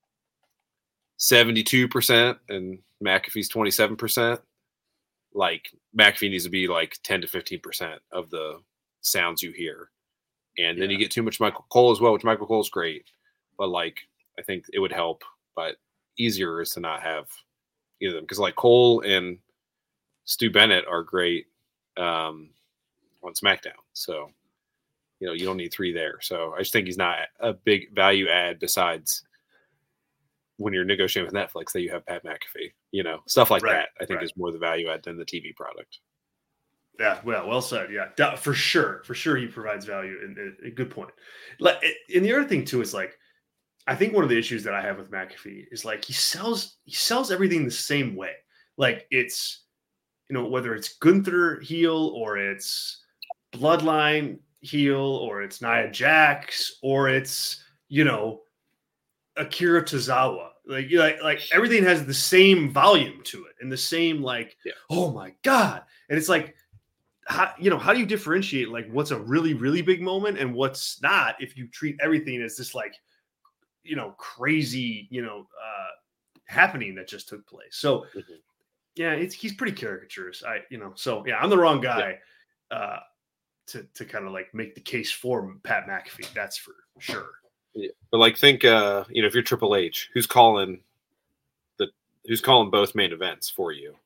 seventy-two percent and McAfee's twenty-seven percent. Like McAfee needs to be like ten to fifteen percent of the sounds you hear. And then yeah. you get too much Michael Cole as well, which Michael Cole's great. But like, I think it would help, but easier is to not have either of them. Because like Cole and Stu Bennett are great um, on SmackDown. So, you know, you don't need three there. So I just think he's not a big value add besides when you're negotiating with Netflix that you have Pat McAfee, you know, stuff like right, that, I think right. is more the value add than the T V product. Yeah. Well, well said. Yeah, for sure. For sure. He provides value and a good point. Like, and the other thing too, is like, I think one of the issues that I have with McAfee is like, he sells, he sells everything the same way. Like it's, you know, whether it's Gunther heel or it's Bloodline heel, or it's Nia Jax, or it's, you know, Akira Tozawa. Like, you like, like everything has the same volume to it and the same, like, yeah. oh my God. And it's like, how, you know, how do you differentiate like what's a really, really big moment and what's not if you treat everything as this like, you know, crazy, you know, uh, happening that just took place. So Mm-hmm. yeah, it's, he's pretty caricaturous. I, you know, so yeah, I'm the wrong guy yeah. uh, to, to kind of like make the case for Pat McAfee. That's for sure. Yeah. But like, think, uh, you know, if you're Triple H, who's calling the, who's calling both main events for you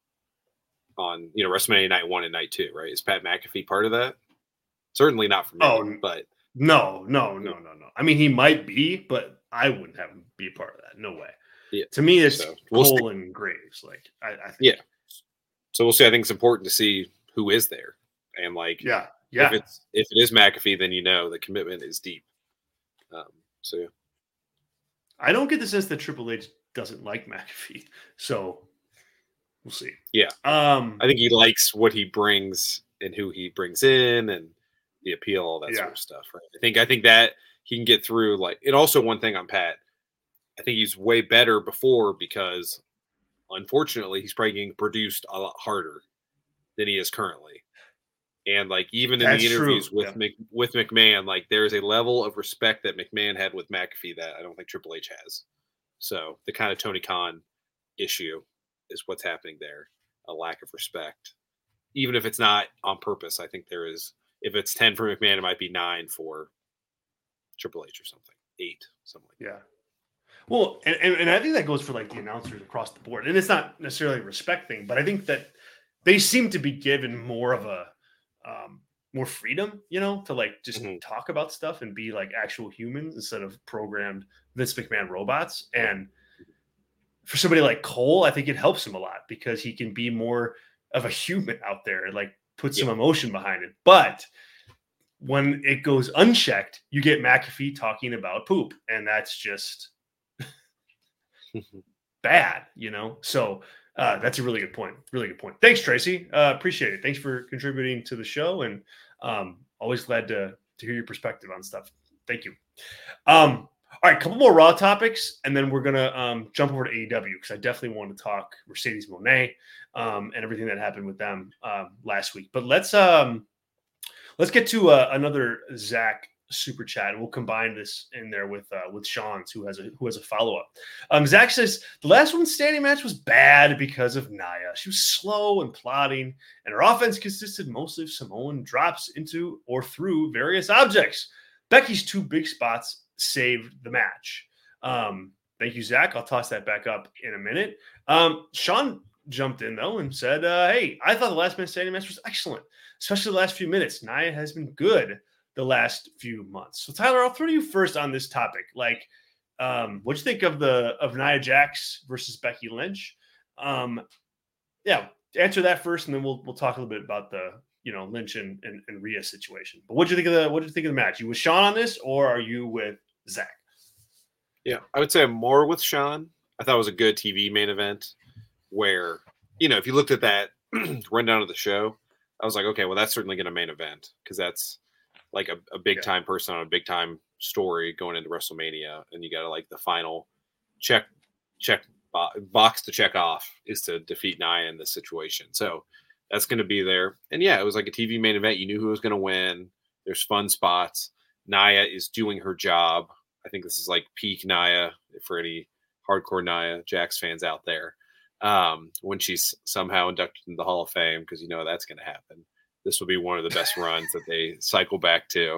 on, you know, WrestleMania night one and night two, right? Is Pat McAfee part of that? Certainly not for me, oh, but no, no, no, no, no. I mean, he might be, but I wouldn't have him be a part of that. No way. Yeah. To me, it's so, we'll Cole see. and Graves. Like, I, I think. Yeah. So we'll see. I think it's important to see who is there, and like, yeah, yeah. If it's if it is McAfee, then you know the commitment is deep. Um, so yeah. I don't get the sense that Triple H doesn't like McAfee, so we'll see. Yeah, um, I think he likes what he brings and who he brings in, and the appeal, all that yeah. sort of stuff. Right. I think I think that he can get through. Like, and also one thing on Pat, I think he's way better before because, unfortunately, he's probably getting produced a lot harder than he is currently. And like even in That's the interviews true. with yeah. Mc, with McMahon, like there is a level of respect that McMahon had with McAfee that I don't think Triple H has. So the kind of Tony Khan issue is what's happening there, a lack of respect. Even if it's not on purpose, I think there is. If it's ten for McMahon, it might be nine for Triple H or something, eight, something like yeah. that. Well, and, and, and I think that goes for like the announcers across the board. And it's not necessarily a respect thing, but I think that they seem to be given more of a um, more freedom, you know, to like just mm-hmm. talk about stuff and be like actual humans instead of programmed Vince McMahon robots. And for somebody like Cole, I think it helps him a lot because he can be more of a human out there and like put some yeah. emotion behind it. But when it goes unchecked, you get McAfee talking about poop, and that's just bad, you know? So uh, that's a really good point. Really good point. Thanks, Tracy. Uh, appreciate it. Thanks for contributing to the show, and um, always glad to, to hear your perspective on stuff. Thank you. Um, all right, a couple more Raw topics, and then we're going to um, jump over to A E W because I definitely want to talk Mercedes Moné um, and everything that happened with them um, last week. But let's um, let's get to uh, another Zach super chat. We'll combine this in there with uh, with Sean's, who has a who has a follow up. Um, Zach says the last women's standing match was bad because of Nia. She was slow and plodding, and her offense consisted mostly of Samoan drops into or through various objects. Becky's two big spots saved the match. Um, thank you, Zach. I'll toss that back up in a minute. Um, Sean jumped in though and said, uh, "Hey, I thought the last man standing match was excellent, especially the last few minutes. Nia has been good the last few months." So Tyler, I'll throw to you first on this topic. Like, um, what'd you think of the of Nia Jax versus Becky Lynch? Um, yeah, answer that first, and then we'll we'll talk a little bit about the you know Lynch and and, and Rhea situation. But what'd you think of the what did you think of the match? You with Sean on this, or are you with Zach? Yeah, I would say I'm more with Sean. I thought it was a good T V main event where, you know, if you looked at that rundown of the show, I was like, okay, well, that's certainly going to main event because that's like a, a big time yeah. person on a big time story going into WrestleMania. And you got to like the final check, check bo- box to check off is to defeat Nia in this situation. So that's going to be there. And yeah, it was like a T V main event. You knew who was going to win. There's fun spots. Nia is doing her job. I think this is like peak Nia for any hardcore Nia Jax fans out there. Um, when she's somehow inducted into the Hall of Fame, because you know that's going to happen. This will be one of the best runs that they cycle back to.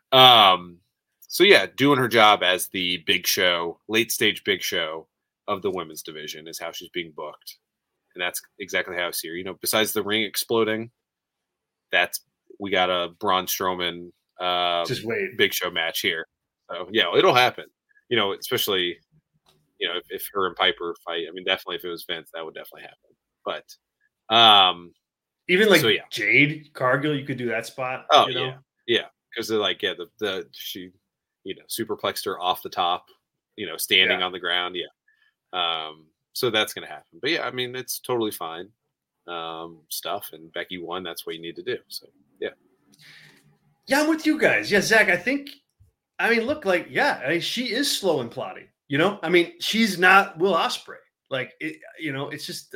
Um, so yeah, doing her job as the big show, late stage big show of the women's division is how she's being booked. And that's exactly how I see her. You know, besides the ring exploding, that's, we got a Braun Strowman um, Just wait. big show match here. So yeah, it'll happen, you know, especially, you know, if, if her and Piper fight, I mean, definitely if it was Vince, that would definitely happen. But, um, Even like so, yeah. Jade Cargill, you could do that spot. Oh, you know? yeah. Yeah. Because they're like, yeah, the, the, she, you know, superplexed her off the top, you know, standing yeah. on the ground. Yeah. Um, so that's going to happen. But yeah, I mean, it's totally fine um, stuff. And Becky won. That's what you need to do. So, yeah. Yeah, I'm with you guys. Yeah, Zach, I think, I mean, look, like, yeah, I mean, she is slow and plotting, you know? I mean, she's not Will Ospreay. Like, it, you know, it's just,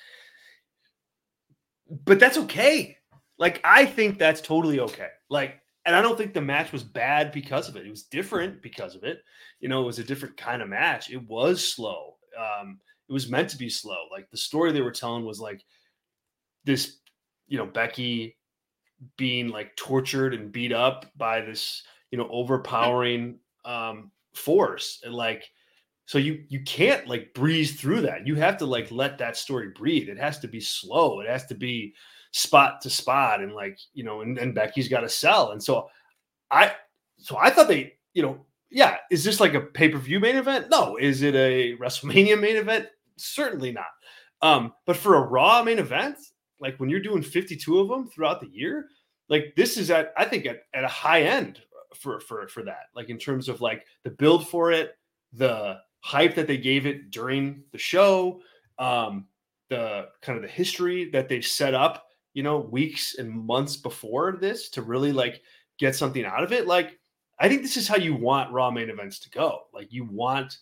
but that's okay. Like, I think that's totally okay. Like, and I don't think the match was bad because of it. It was different because of it. You know, it was a different kind of match. It was slow. Um, it was meant to be slow. Like, the story they were telling was like this, you know, Becky being like tortured and beat up by this, you know, overpowering um force. And like, so you you can't like breeze through that. You have to like let that story breathe. It has to be slow. It has to be spot to spot. And like, you know, and, and Becky's got to sell. And so I so I thought they, you know, yeah, is this like a pay-per-view main event? No. Is it a WrestleMania main event? Certainly not. Um, but for a Raw main event, like when you're doing fifty-two of them throughout the year, like this is at I think at, at a high end for for for that. Like in terms of like the build for it, the hype that they gave it during the show, um, the kind of the history that they've set up, you know, weeks and months before this to really like get something out of it. Like, I think this is how you want Raw main events to go. Like, you want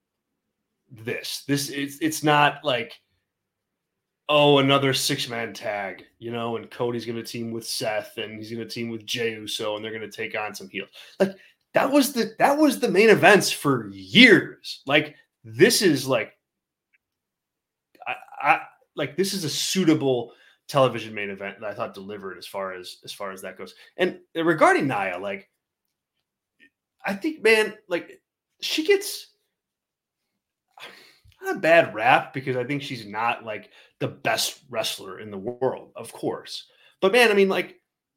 this. This it's it's not like, oh, another six man tag, you know, and Cody's going to team with Seth and he's going to team with Jey Uso and they're going to take on some heels. Like, that was the that was the main events for years. Like, this is like, I, I like this is a suitable television main event that I thought delivered as far as as far as that goes. And regarding Nia, like, I think, man, like she gets not a bad rap because I think she's not like the best wrestler in the world, of course. But man, I mean, like,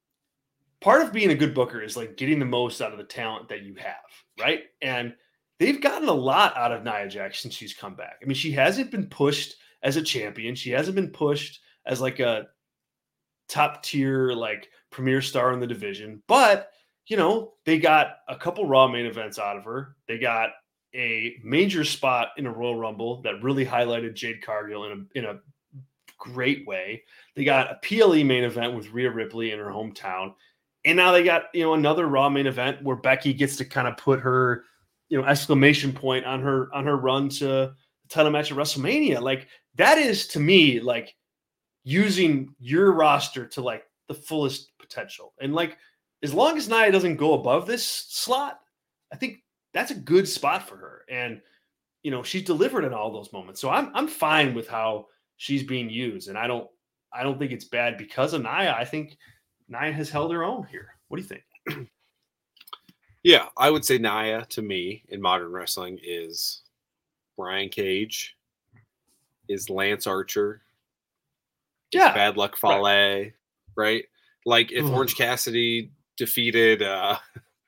part of being a good booker is like getting the most out of the talent that you have, right? And they've gotten a lot out of Nia Jax since she's come back. I mean, she hasn't been pushed as a champion. She hasn't been pushed as like a top tier, like premier star in the division. But, you know, they got a couple Raw main events out of her. They got a major spot in a Royal Rumble that really highlighted Jade Cargill in a, in a great way. They got a P L E main event with Rhea Ripley in her hometown. And now they got, you know, another Raw main event where Becky gets to kind of put her, you know, exclamation point on her on her run to the title match at WrestleMania. Like, that is, to me, like using your roster to like the fullest potential. And like, as long as Nia doesn't go above this slot, I think that's a good spot for her. And, you know, she's delivered in all those moments. So I'm I'm fine with how she's being used. And I don't I don't think it's bad because of Nia. I think Nia has held her own here. What do you think? Yeah, I would say Nia to me in modern wrestling is Brian Cage, is Lance Archer, Yeah, Bad Luck Fale, right? right? Like if Ooh. Orange Cassidy defeated uh,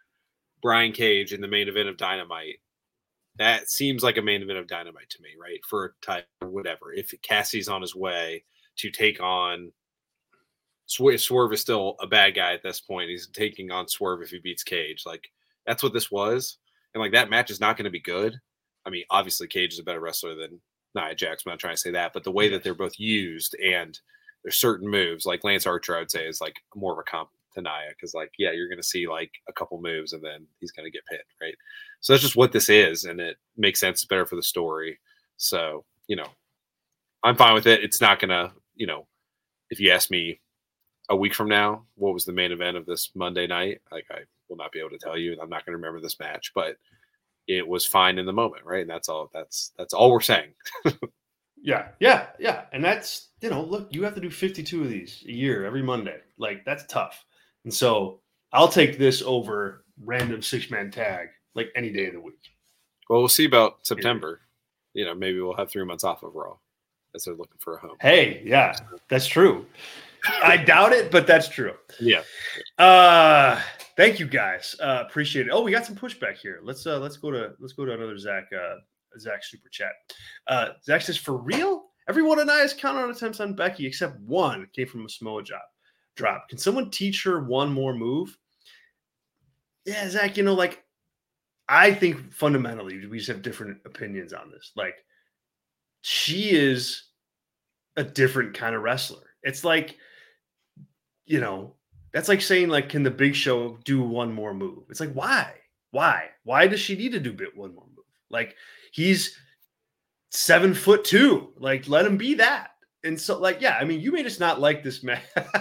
Brian Cage in the main event of Dynamite, that seems like a main event of Dynamite to me, right? For a title or whatever. If Cassidy's on his way to take on Swerve, Swerve is still a bad guy at this point. He's taking on Swerve if he beats Cage. Like, that's what this was. And like, that match is not going to be good. I mean, obviously Cage is a better wrestler than Nia Jax. I'm not trying to say that, but the way that they're both used and there's certain moves, like Lance Archer, I would say is like more of a comp to Nia. Cause like, yeah, you're going to see like a couple moves and then he's going to get pinned. Right. So that's just what this is. And it makes sense better for the story. So, you know, I'm fine with it. It's not going to, you know, if you ask me a week from now, what was the main event of this Monday night? Like, I will not be able to tell you. I'm not going to remember this match, but it was fine in the moment, right? And that's all. That's that's all we're saying. yeah, yeah, yeah. And that's, you know, look, you have to do fifty-two of these a year every Monday. Like, that's tough. And so I'll take this over random six man tag like any day of the week. Well, we'll see about September. You know, maybe we'll have three months off of Raw as they're looking for a home. Hey, yeah, that's true. I doubt it, but that's true. Yeah. Uh, thank you guys. Uh, appreciate it. Oh, we got some pushback here. Let's uh, let's go to let's go to another Zach uh, Zach super chat. Uh, Zach says, for real, everyone and I is counting on attempts on Becky except one came from a Samoa job drop. Can someone teach her one more move? Yeah, Zach. You know, like, I think fundamentally we just have different opinions on this. Like, she is a different kind of wrestler. It's like, you know, That's like saying, like, can the Big Show do one more move? It's like, why? Why? Why does she need to do bit one more move? Like, he's seven foot two. Like, let him be that. And so, like, yeah, I mean, you may just not like this man.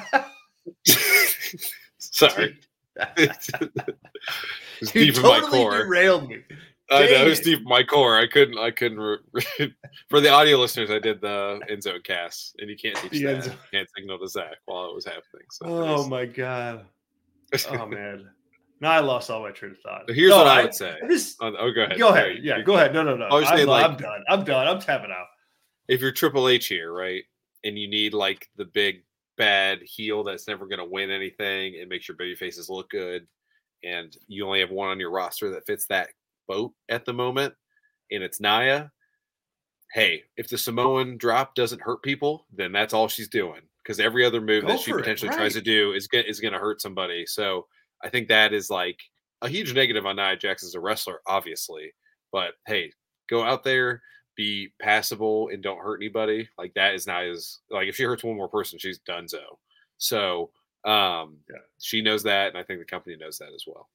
Sorry. It's you deep totally in my core. derailed me. I know Dang it's it. deep in my core. I couldn't. I couldn't. Re- For the audio listeners, I did the end zone cast, and you can't teach The end that. zone. You can't signal to Zach while it was happening. So Oh there's- my god. Oh man. Now I lost all my train of thought. So here's No, what I would say. I just, Oh, oh, go ahead. go ahead. Sorry. Yeah, You- go ahead. No, no, no. I was I'm, saying, I'm like- done. I'm done. I'm tapping out. If you're Triple H here, right, and you need like the big bad heel that's never going to win anything and makes your baby faces look good, and you only have one on your roster that fits that boat at the moment, and it's Nia. Hey, if the Samoan drop doesn't hurt people, then that's all she's doing. Because every other move Go that she for it, potentially right. tries to do is get, is going to hurt somebody. So I think that is like a huge negative on Nia Jax as a wrestler, obviously. But hey, go out there, be passable, and don't hurt anybody. Like that is Nia's. Like if she hurts one more person, she's donezo. So um, Yeah. she knows that, and I think the company knows that as well.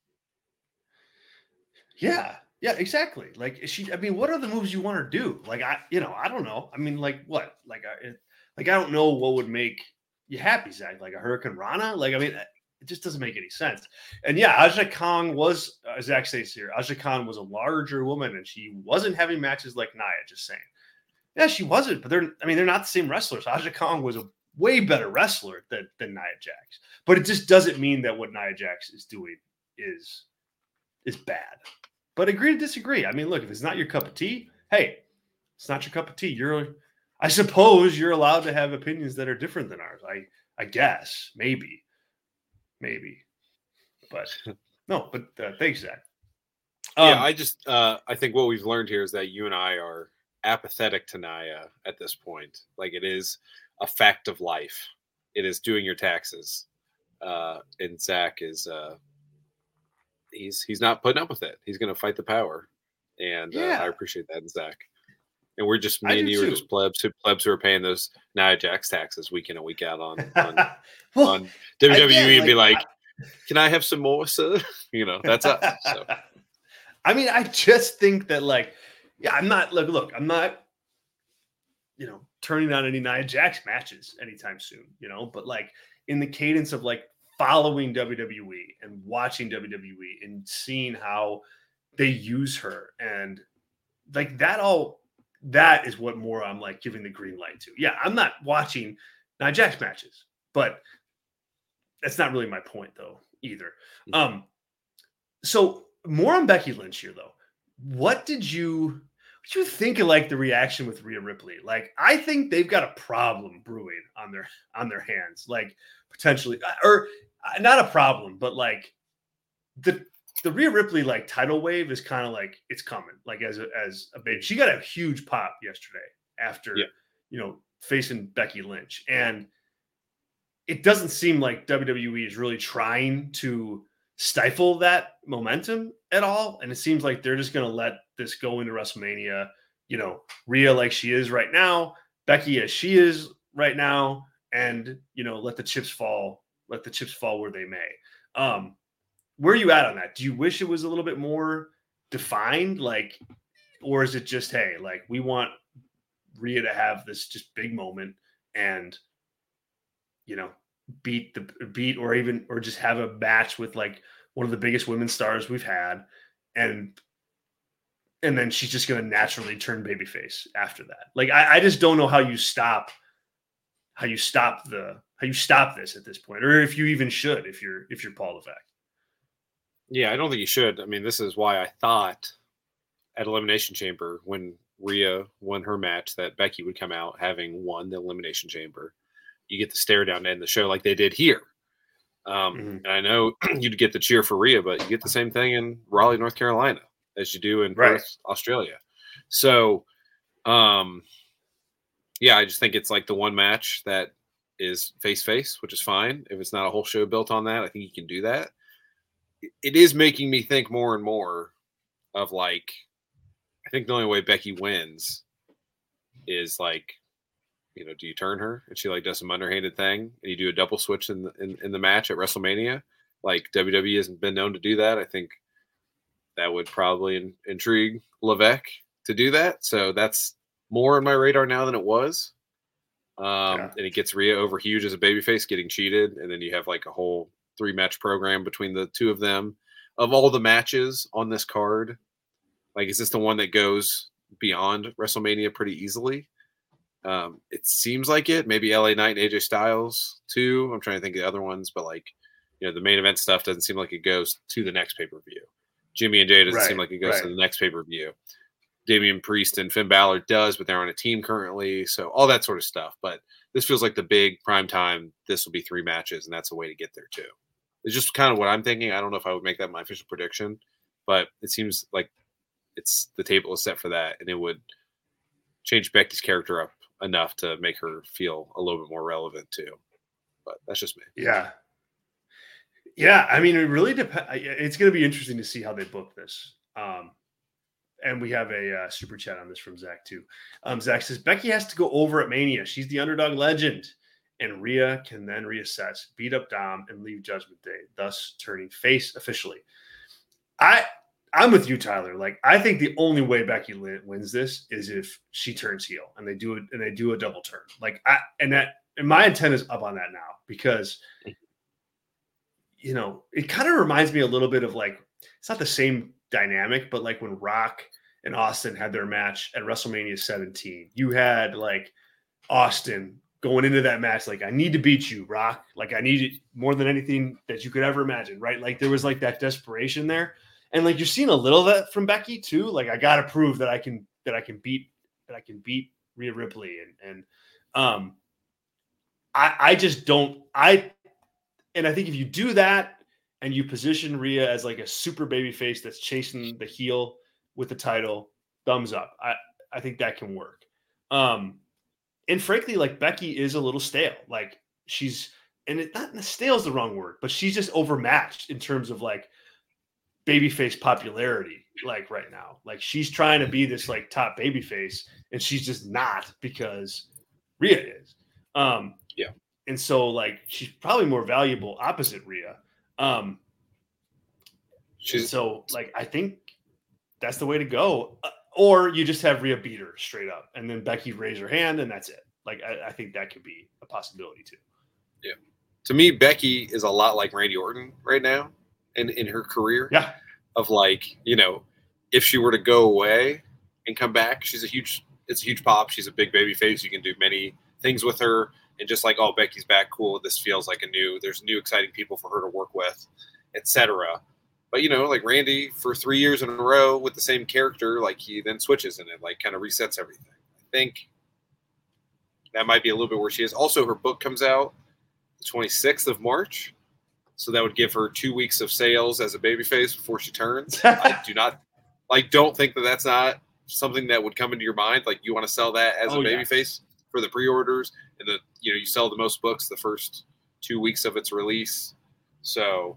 Yeah. Yeah, exactly. Like is she, I mean, what are the moves you want her to do? Like I, you know, I don't know. I mean, like what? Like I, it, like I don't know what would make you happy, Zach. Like a Hurricane Rana? Like I mean, it just doesn't make any sense. And yeah, Aja Kong was, uh, Zach says here, Aja Khan was a larger woman, and she wasn't having matches like Nia. Just saying. Yeah, she wasn't, but they're, I mean, they're not the same wrestlers. Aja Kong was a way better wrestler than than Nia Jax, but it just doesn't mean that what Nia Jax is doing is is bad. But agree to disagree. I mean, look, if it's not your cup of tea, hey, it's not your cup of tea. You're, I suppose, you're allowed to have opinions that are different than ours. I, I guess, maybe, maybe, but no. But uh, thanks, Zach. Um, yeah, I just uh, I think what we've learned here is that you and I are apathetic to Nia at this point. Like it is a fact of life. It is doing your taxes, uh, and Zach is. Uh, He's he's not putting up with it. He's going to fight the power, and uh, Yeah. I appreciate that in Zach. And we're just I me and do you are too. just plebs who plebs who are paying those Nia Jax taxes week in and week out on on, well, on W W E again, and be like, like, "Can I have some more, sir?" You know, that's us. So. I mean, I just think that, like, yeah, I'm not look, look, I'm not, you know, turning on any Nia Jax matches anytime soon, you know, but like in the cadence of like following W W E and watching W W E and seeing how they use her and like that all that is what more I'm like giving the green light to. Yeah, I'm not watching Nia Jax matches, but that's not really my point though either. Um, so more on Becky Lynch here though. What did you what did you think of like the reaction with Rhea Ripley? Like, I think they've got a problem brewing on their on their hands, like potentially, or not a problem, but like the the Rhea Ripley like title wave is kind of like it's coming, like as a, as a baby. She got a huge pop yesterday after Yeah. you know facing Becky Lynch, and it doesn't seem like W W E is really trying to stifle that momentum at all. And it seems like they're just going to let this go into WrestleMania, you know, Rhea like she is right now, Becky as she is right now, and, you know, let the chips fall, let the chips fall where they may. Um, where are you at on that? Do you wish it was a little bit more defined? Like, or is it just, hey, like we want Rhea to have this just big moment and, you know, beat the beat or even or just have a match with like one of the biggest women's stars we've had, and and then she's just going to naturally turn babyface after that. Like I, I just don't know how you stop how you stop the how you stop this at this point, or if you even should if you're if you're Paul Levesque. Yeah, I don't think you should. I mean, this is why I thought at Elimination Chamber when Rhea won her match that Becky would come out having won the Elimination Chamber. You get the stare down to end the show like they did here. Um, Mhm. And I know you'd get the cheer for Rhea, but you get the same thing in Raleigh, North Carolina, as you do in Right. Perth, Australia. So, um, yeah, I just think it's like the one match that is face-face, which is fine. If it's not a whole show built on that, I think you can do that. It is making me think more and more of like, I think the only way Becky wins is like you know, do you turn her and she like does some underhanded thing and you do a double switch in the, in, in the match at WrestleMania? Like W W E hasn't been known to do that. I think that would probably in, intrigue Levesque to do that. So that's more on my radar now than it was. Um, yeah. And it gets Rhea over huge as a babyface getting cheated. And then you have like a whole three match program between the two of them. Of all the matches on this card, like, is this the one that goes beyond WrestleMania pretty easily? Um, it seems like it. Maybe L A Knight and A J Styles too. I'm trying to think of the other ones, but like, you know, the main event stuff doesn't seem like it goes to the next pay-per-view. Jimmy and Jay doesn't right, seem like it goes right. to the next pay-per-view. Damian Priest and Finn Balor does, but they're on a team currently. So all that sort of stuff. But this feels like the big prime time. This will be three matches, and that's a way to get there too. It's just kind of what I'm thinking. I don't know if I would make that my official prediction, but it seems like it's the table is set for that, and it would change Becky's character up enough to make her feel a little bit more relevant too. But that's just me. Yeah. Yeah. I mean, it really depends. It's going to be interesting to see how they book this. Um, and we have a uh, super chat on this from Zach too. Um, Zach says, Becky has to go over at Mania. She's the underdog legend. And Rhea can then reassess, beat up Dom, and leave Judgment Day, thus turning face officially. I, I'm with you, Tyler. Like, I think the only way Becky wins this is if she turns heel and they do it and they do a double turn. Like, I and that and my intent is up on that now because, you know, it kind of reminds me a little bit of like it's not the same dynamic, but like when Rock and Austin had their match at WrestleMania seventeen, you had like Austin going into that match, like, I need to beat you, Rock. Like, I need it more than anything that you could ever imagine, right? Like, there was, like, that desperation there. And, like, you're seeing a little of that from Becky, too. Like, I got to prove that I can that I can beat that I can beat Rhea Ripley. And, and um, I, I just don't – I and I think if you do that and you position Rhea as, like, a super baby face that's chasing the heel with the title, thumbs up. I, I think that can work. Um And frankly, like Becky is a little stale. Like she's, and it not stale is the wrong word, but she's just overmatched in terms of like babyface popularity. Like right now, like she's trying to be this like top babyface, and she's just not because Rhea is. Um, yeah, and so like she's probably more valuable opposite Rhea. Um, she's so like I think that's the way to go. Uh, Or you just have Rhea beat her straight up, and then Becky raise her hand, and that's it. Like I, I think that could be a possibility too. Yeah, to me, Becky is a lot like Randy Orton right now in in her career. Yeah, of like you know, if she were to go away and come back, she's a huge. It's a huge pop. She's a big baby face. You can do many things with her, and just like oh, Becky's back, cool. This feels like a new. There's new exciting people for her to work with, et cetera. But, you know, like Randy for three years in a row with the same character, like he then switches and it like kind of resets everything. I think that might be a little bit where she is. Also, her book comes out the twenty-sixth of March. So that would give her two weeks of sales as a babyface before she turns. I do not, like, don't think that that's not something that would come into your mind. Like, you want to sell that as oh, a babyface yeah. for the pre-orders. And, the you know, you sell the most books the first two weeks of its release. So...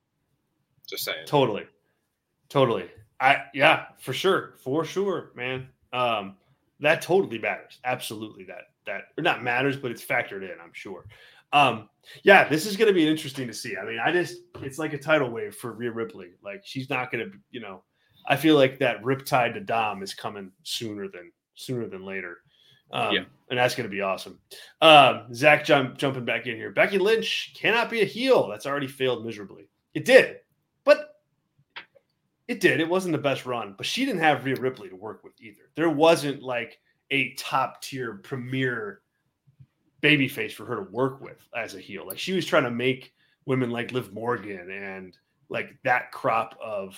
Just saying. Totally. Totally. I yeah, for sure. For sure, man. Um, that totally matters. Absolutely that that or not matters, but it's factored in, I'm sure. Um, yeah, this is gonna be interesting to see. I mean, I just it's like a tidal wave for Rhea Ripley. Like she's not gonna, you know, I feel like that riptide to Dom is coming sooner than sooner than later. Um, yeah. And that's going to be awesome. Um, Zach jump, jumping back in here. Becky Lynch cannot be a heel. That's already failed miserably. It did. But it did. It wasn't the best run, but she didn't have Rhea Ripley to work with either. There wasn't like a top tier premier babyface for her to work with as a heel. Like she was trying to make women like Liv Morgan and like that crop of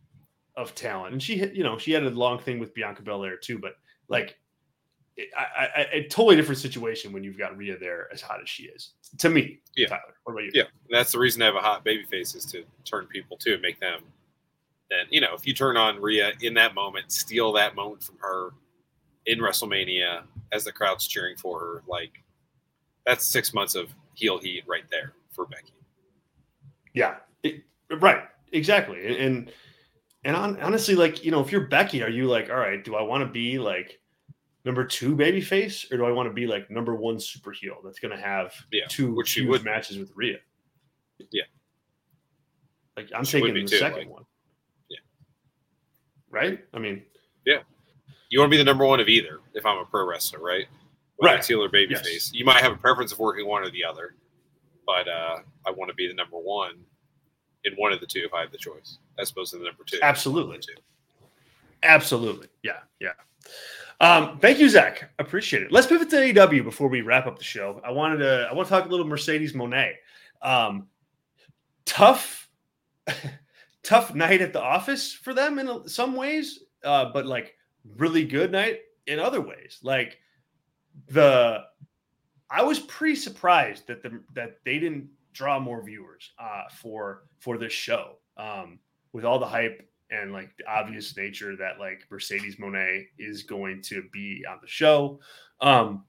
of talent. And she had, you know, she had a long thing with Bianca Belair too, but like it, I, I, a totally different situation when you've got Rhea there as hot as she is to me. Yeah. Tyler, what about you? Yeah. And that's the reason to have a hot babyface is to turn people to make them. Then, you know, if you turn on Rhea in that moment, steal that moment from her in WrestleMania as the crowd's cheering for her, like that's six months of heel heat right there for Becky. Yeah, it, right. Exactly. And, and, and on, honestly, like, you know, if you're Becky, are you like, all right, do I want to be like number two babyface, or do I want to be like number one super heel that's going to have yeah, two which she huge would matches with Rhea? Yeah. Like I'm She would taking be the too, second like- one. Yeah. Right? I mean, You want to be the number one of either if I'm a pro wrestler, right? Whether Right. it's heel or babyface. Yes. You might have a preference of working one or the other, but uh, I want to be the number one in one of the two if I have the choice, as opposed to the number two. absolutely. Two. Absolutely. Yeah. Yeah. Um, thank you, Zach. Appreciate it. Let's pivot to A E W before we wrap up the show. I wanted to, I want to talk a little Mercedes Moné. Um, tough, tough night at the office for them in some ways, uh, but like really good night in other ways. Like the, I was pretty surprised that the that they didn't draw more viewers uh, for for this show um, with all the hype and like the obvious nature that like Mercedes Moné is going to be on the show. Um,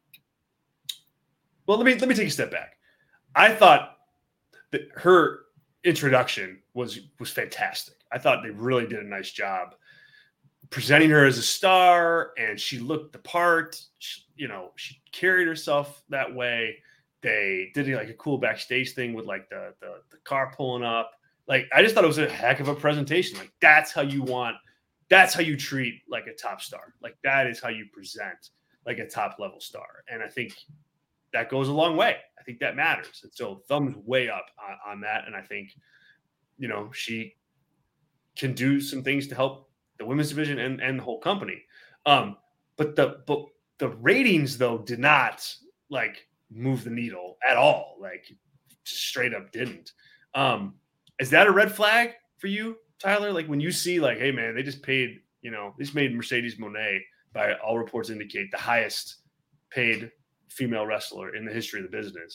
well, let me let me take a step back. I thought that her introduction was was fantastic. I thought they really did a nice job presenting her as a star, and she looked the part. She, you know, she carried herself that way. They did like a cool backstage thing with like the, the the car pulling up. Like I just thought it was a heck of a presentation. Like that's how you want, that's how you treat like a top star. Like that is how you present like a top level star. And I think that goes a long way. I think that matters. And so thumbs way up on, on that. And I think, you know, she can do some things to help the women's division and, and the whole company. Um, but the but the ratings though did not like move the needle at all. Like straight up didn't. Um, is that a red flag for you, Tyler? Like when you see like, hey man, they just paid, you know, they just made Mercedes Moné, by all reports indicate, the highest paid female wrestler in the history of the business.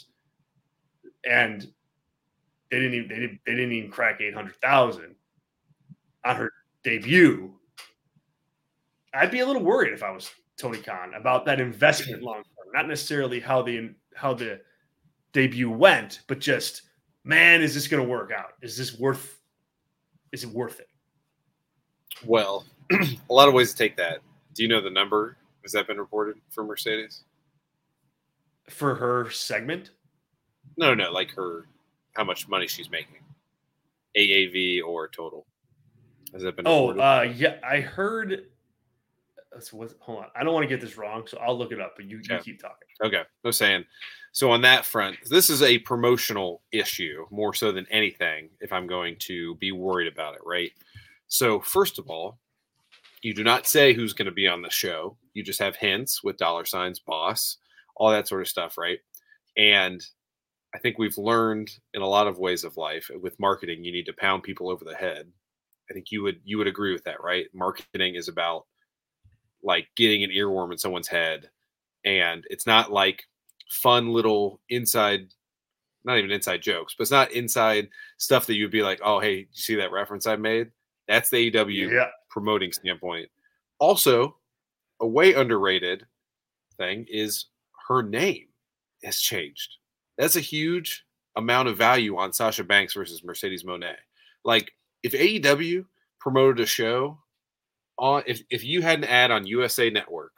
And they didn't even they didn't they didn't even crack eight hundred thousand on her debut. I'd be a little worried if I was Tony Khan about that investment long term. Not necessarily how the how the debut went, but just, man, is this going to work out? Is this worth? Is it worth it? Well, a lot of ways to take that. Do you know the number? Has that been reported for Mercedes? For her segment? No, no, like her, how much money she's making, A A V or total. Has that been Oh, reported? uh, yeah, I heard. Hold on, I don't want to get this wrong, so I'll look it up. But you, Okay. you keep talking. Okay, no saying. So on that front, this is a promotional issue more so than anything. If I'm going to be worried about it, right? So first of all, you do not say who's going to be on the show. You just have hints with dollar signs, boss, all that sort of stuff, right? And I think we've learned in a lot of ways of life with marketing, you need to pound people over the head. I think you would you would agree with that, right? Marketing is about like getting an earworm in someone's head, and it's not like fun little inside, not even inside jokes, but it's not inside stuff that you'd be like, oh, hey, you see that reference I made? That's the A E W Yeah. promoting standpoint. Also, a way underrated thing is her name has changed. That's a huge amount of value on Sasha Banks versus Mercedes Moné. Like, if A E W promoted a show on, if, if you had an ad on U S A Network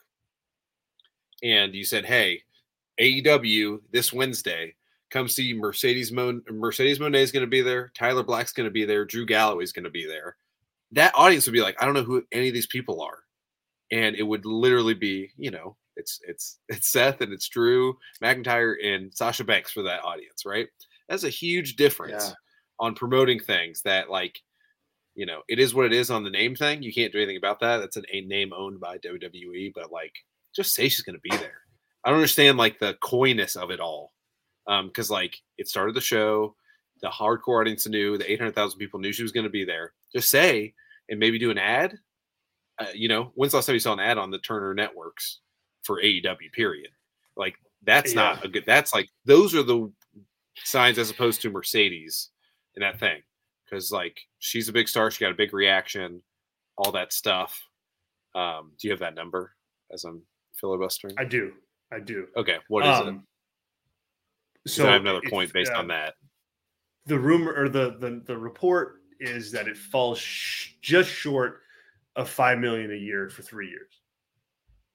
and you said, hey, A E W this Wednesday, come see Mercedes Mon- Mercedes Moné is going to be there, Tyler Black's going to be there, Drew Galloway is going to be there. That audience would be like, I don't know who any of these people are. And it would literally be, you know, it's it's it's Seth and it's Drew McIntyre and Sasha Banks for that audience, right? That's a huge difference Yeah. on promoting things that, like, you know, it is what it is on the name thing. You can't do anything about that. That's an, a name owned by W W E, but like, just say she's going to be there. I don't understand like the coyness of it all. Um, because like it started the show, the hardcore audience knew, the eight hundred thousand people knew she was going to be there. Just say, and maybe do an ad. Uh, you know, when's the last time you saw an ad on the Turner networks for A E W, period? Like, that's Yeah. not a good, that's like, those are the signs as opposed to Mercedes and that thing. Because, like, she's a big star. She got a big reaction, all that stuff. Um, do you have that number as I'm filibustering? I do. I do. Okay. What is Um, it? So I have another if, point based uh, on that. The rumor or the the, the report is that it falls sh- just short of five million a year for three years.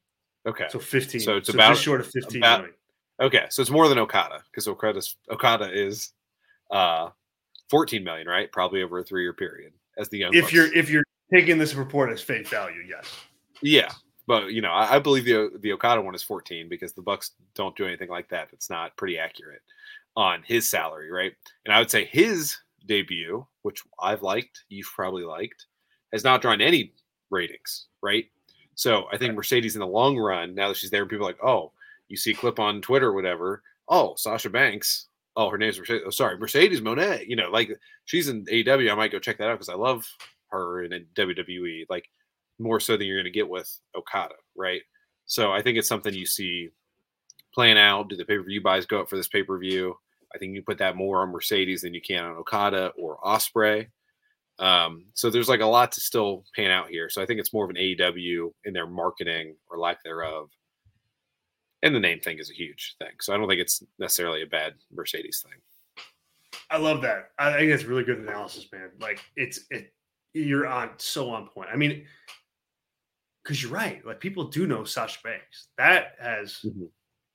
Okay. So fifteen. So it's so about just short of fifteen about, million. Okay, so it's more than Okada because Okada's Okada is uh fourteen million, right? Probably over a three year period as the young. If Bucks. you're if you're taking this report as face value, yes. Yeah, but you know, I, I believe the the Okada one is fourteen because the Bucks don't do anything like that. That's not pretty accurate on his salary, right? And I would say his debut, which I've liked, you've probably liked, has not drawn any ratings, right? So I think right. Mercedes in the long run, now that she's there, people are like, oh, you see a clip on Twitter or whatever, oh, Sasha Banks, oh, her name's Mercedes, oh, sorry, Mercedes Moné, you know, like she's in A E W, I might go check that out because I love her in W W E, like more so than you're going to get with Okada, right? So I think it's something you see playing out. Do the pay-per-view buys go up for this pay-per-view? I think you put that more on Mercedes than you can on Okada or Ospreay. Um, so there's like a lot to still pan out here. So I think it's more of an A E W in their marketing or lack thereof. And the name thing is a huge thing. So I don't think it's necessarily a bad Mercedes thing. I love that. I think that's really good analysis, man. Like it's, it, you're on so on point. I mean, because you're right. Like people do know Sasha Banks. That has mm-hmm.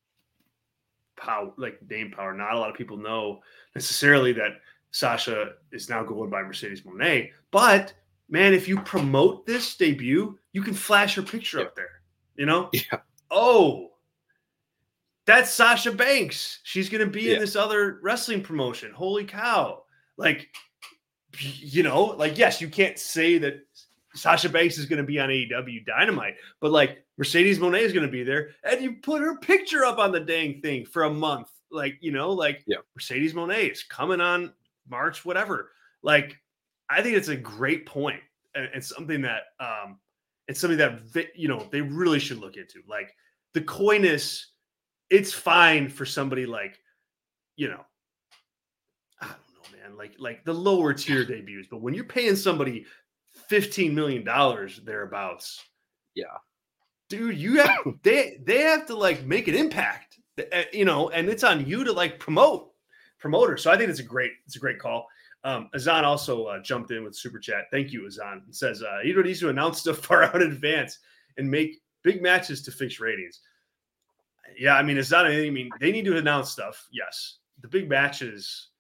power, like name power. Not a lot of people know necessarily that Sasha is now going by Mercedes Moné. But man, if you promote this debut, you can flash her picture yeah. up there. You know? Yeah. Oh, that's Sasha Banks. She's going to be yeah. in this other wrestling promotion. Holy cow. Like, you know, like, yes, you can't say that Sasha Banks is going to be on A E W Dynamite, but like Mercedes Moné is going to be there and you put her picture up on the dang thing for a month. Like, you know, like yeah. Mercedes Moné is coming on March, whatever. Like, I think it's a great point and it's something that, um, it's something that, you know, they really should look into. Like the coyness, it's fine for somebody like, you know, I don't know, man, like, like the lower tier debuts, but when you're paying somebody fifteen million dollars thereabouts, yeah, dude, you have, they, they have to like make an impact, you know, and it's on you to like promote promoter. So I think it's a great, it's a great call. Um, Azan also uh, jumped in with super chat. Thank you, Azan. It says, uh, he needs to announce stuff far out in advance and make big matches to fix ratings. Yeah, I mean, it's not anything. I mean, they need to announce stuff. Yes. The big matches.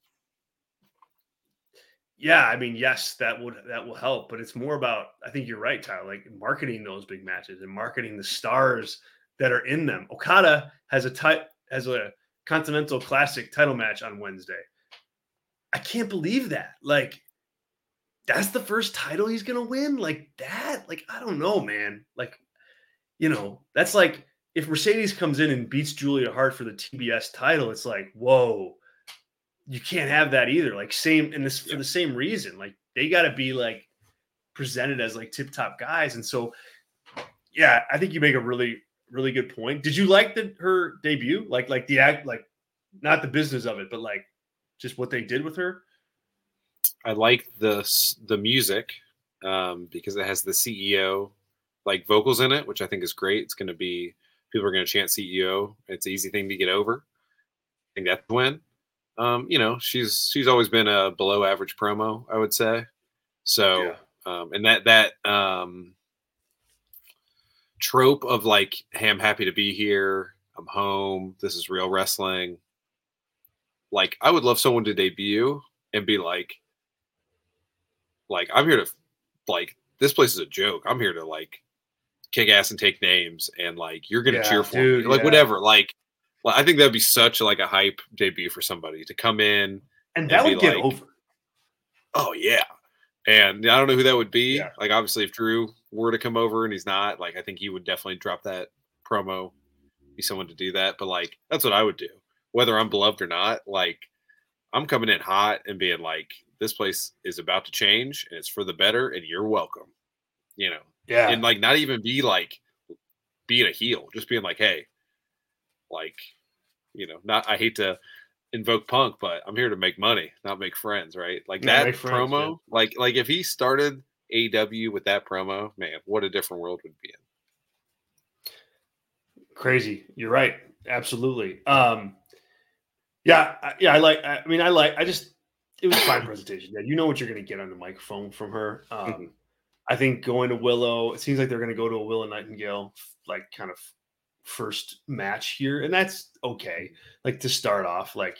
Yeah, I mean, yes, that would that will help, but it's more about, I think you're right, Tyler, like marketing those big matches and marketing the stars that are in them. Okada has a ti- has a Continental Classic title match on Wednesday. I can't believe that. Like, that's the first title he's gonna win? Like that? Like, I don't know, man. Like, you know, that's like if Mercedes comes in and beats Julia Hart for the T B S title, it's like, whoa, you can't have that either. Like, same and this for the same reason. Like, they got to be like presented as like tip top guys. And so, yeah, I think you make a really, really good point. Did you like the her debut? Like, like the act, like not the business of it, but like just what they did with her. I like the the music um, because it has the C E O like vocals in it, which I think is great. It's going to be people are going to chant C E O. It's an easy thing to get over. I think that's the win. Um, you know, she's she's always been a below average promo, I would say. So, yeah. um, and that that um, trope of like, hey, I'm happy to be here. I'm home. This is real wrestling. Like, I would love someone to debut and be like, like I'm here to, like, this place is a joke. I'm here to like kick ass and take names, and like you're gonna yeah, cheer for dude, me, like yeah. whatever. Like, well, I think that'd be such like a hype debut for somebody to come in and that and would get like, over. Oh yeah, and I don't know who that would be. Yeah. Like, obviously, if Drew were to come over and he's not, like, I think he would definitely drop that promo, be someone to do that. But like, that's what I would do, whether I'm beloved or not. Like, I'm coming in hot and being like, this place is about to change and it's for the better, and you're welcome. You know. Yeah. And like not even be like being a heel, just being like, hey, like, you know, not I hate to invoke Punk, but I'm here to make money, not make friends, right? Like not that friends, promo, man. like like if he started A E W with that promo, man, what a different world would be in. Crazy. You're right. Absolutely. Um yeah, I, yeah, I like I mean I like I just it was a fine presentation. Yeah, you know what you're gonna get on the microphone from her. Um mm-hmm. I think going to Willow, it seems like they're going to go to a Willow Nightingale like kind of first match here, and that's okay. Like to start off, like,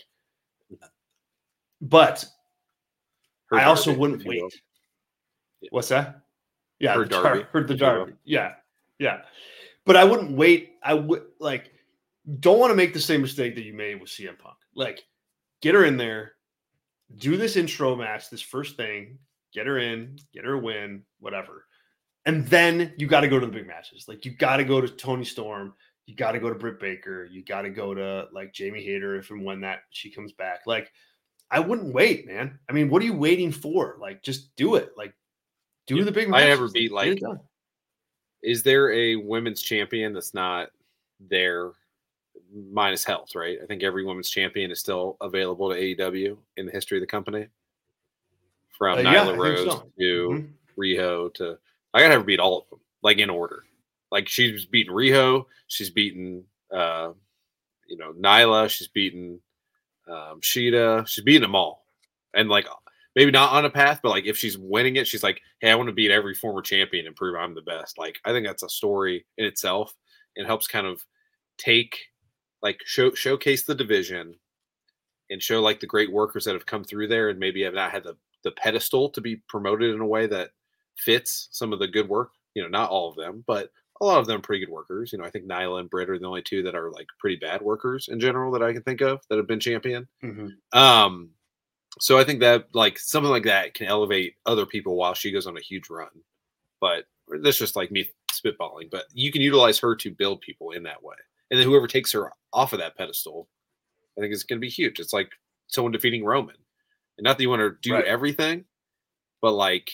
but Her I also Darby, wouldn't if you wait. will. Yeah. What's that? Yeah, Her the Darby, Dar- her the if you will. Darby. Yeah, yeah. But I wouldn't wait. I would like don't want to make the same mistake that you made with C M Punk. Like, get her in there, do this intro match, this first thing, get her in, get her a win, whatever. And then you got to go to the big matches. Like, you got to go to Toni Storm. You got to go to Britt Baker. You got to go to, like, Jamie Hayter if and when that she comes back. Like, I wouldn't wait, man. I mean, what are you waiting for? Like, just do it. Like, do Yeah. the big I matches. never beat, Like, like, get it done. is there a women's champion that's not there minus health, right? I think every women's champion is still available to A E W in the history of the company. From Uh, yeah, I Nyla think Rose so. to Mhm. Riho to I gotta have her beat all of them, like in order. Like she's beaten Riho, she's beaten uh, you know, Nyla, she's beaten um, Sheeta, she's beaten them all. And like maybe not on a path, but like if she's winning it, she's like, hey, I want to beat every former champion and prove I'm the best. Like I think that's a story in itself. It helps kind of take like show showcase the division and show like the great workers that have come through there and maybe have not had the, the pedestal to be promoted in a way that fits some of the good work. You know, not all of them, but a lot of them are pretty good workers. You know, I think Nyla and Britt are the only two that are like pretty bad workers in general that I can think of that have been champion. Mm-hmm. Um, so I think that like something like that can elevate other people while she goes on a huge run. But that's just like me spitballing. But you can utilize her to build people in that way. And then whoever takes her off of that pedestal, I think it's going to be huge. It's like someone defeating Roman. And not that you want to do Right. everything, but like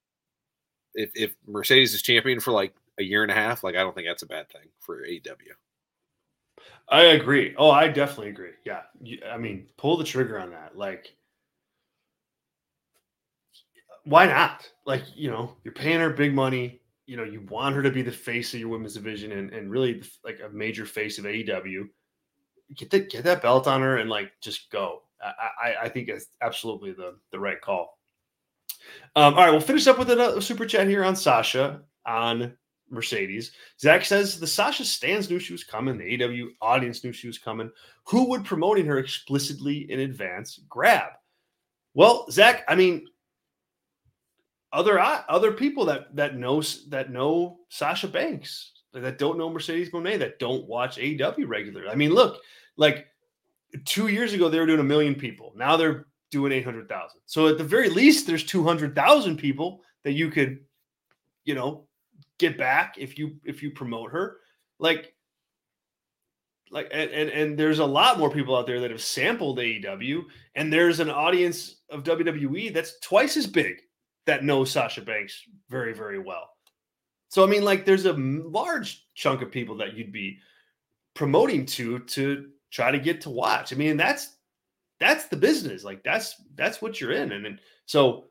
if if Mercedes is champion for like a year and a half, like I don't think that's a bad thing for A E W. I agree. Oh, I definitely agree. Yeah. You, I mean, pull the trigger on that. Like, why not? Like, you know, you're paying her big money. You know, you want her to be the face of your women's division and, and really like a major face of A E W. Get that get that belt on her and like just go. I I, I think it's absolutely the the right call. Um, all right, we'll finish up with a, a super chat here on Sasha on Mercedes. Zach says the Sasha stands knew she was coming. The A E W audience knew she was coming. Who would promoting her explicitly in advance grab? Well, Zach, I mean, other other people that that knows that know Sasha Banks, that don't know Mercedes Moné, that don't watch A E W regularly. I mean, look, like two years ago they were doing a million people. Now they're doing eight hundred thousand. So at the very least, there's two hundred thousand people that you could, you know, get back if you if you promote her. Like, like and, and and there's a lot more people out there that have sampled A E W, and there's an audience of W W E that's twice as big that know Sasha Banks very, very well. So I mean, like, there's a large chunk of people that you'd be promoting to to try to get to watch. I mean, that's that's the business. Like that's that's what you're in. And, and so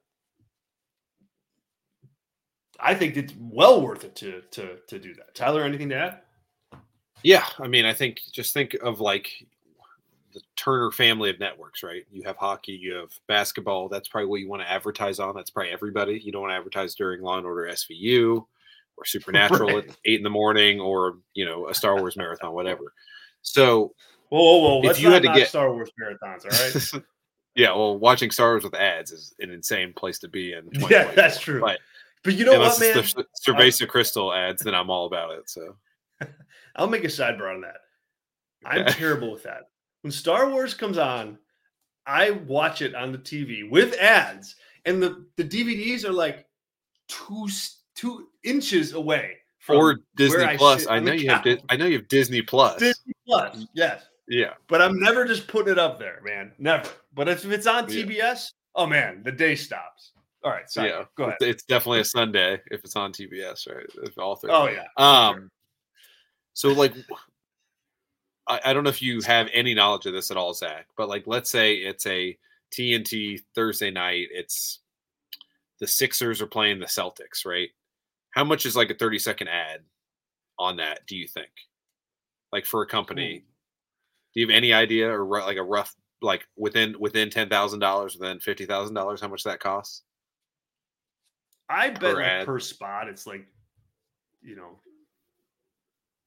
I think it's well worth it to to to do that. Tyler, anything to add? Yeah, I mean, I think just think of like the Turner family of networks, right? You have hockey, you have basketball. That's probably what you want to advertise on. That's probably everybody. You don't want to advertise during Law and Order S V U or Supernatural right. at eight in the morning, or you know, a Star Wars marathon, whatever. So, whoa, whoa, whoa. if Let's you not had to knock get Star Wars marathons, all right? Yeah, well, watching Star Wars with ads is an insane place to be in. Yeah, that's true. But, but you know what, man? Unless it's the Cerveza Crystal ads, then I'm all about it. So, I'll make a sidebar on that. Okay. I'm terrible with that. When Star Wars comes on, I watch it on the T V with ads, and the, the D V Ds are like two two inches away from or Disney where Plus. I, I know you have. Di- I know you have Disney Plus. Disney Plus, yes. Yeah, but I'm never just putting it up there, man. Never. But if it's on T B S, yeah. oh man, the day stops. All right, sorry. Yeah, go ahead. It's definitely a Sunday if it's on T B S, right? If all three. Oh yeah. Um. Sure. So like, I, I don't know if you have any knowledge of this at all, Zach. But like, let's say it's a T N T Thursday night. It's the Sixers are playing the Celtics, right? How much is like a thirty second ad on that? Do you think? Like for a company. Ooh. Do you have any idea, or like a rough, like within within ten thousand dollars, within fifty thousand dollars, how much that costs? I bet per, like per spot, it's like, you know,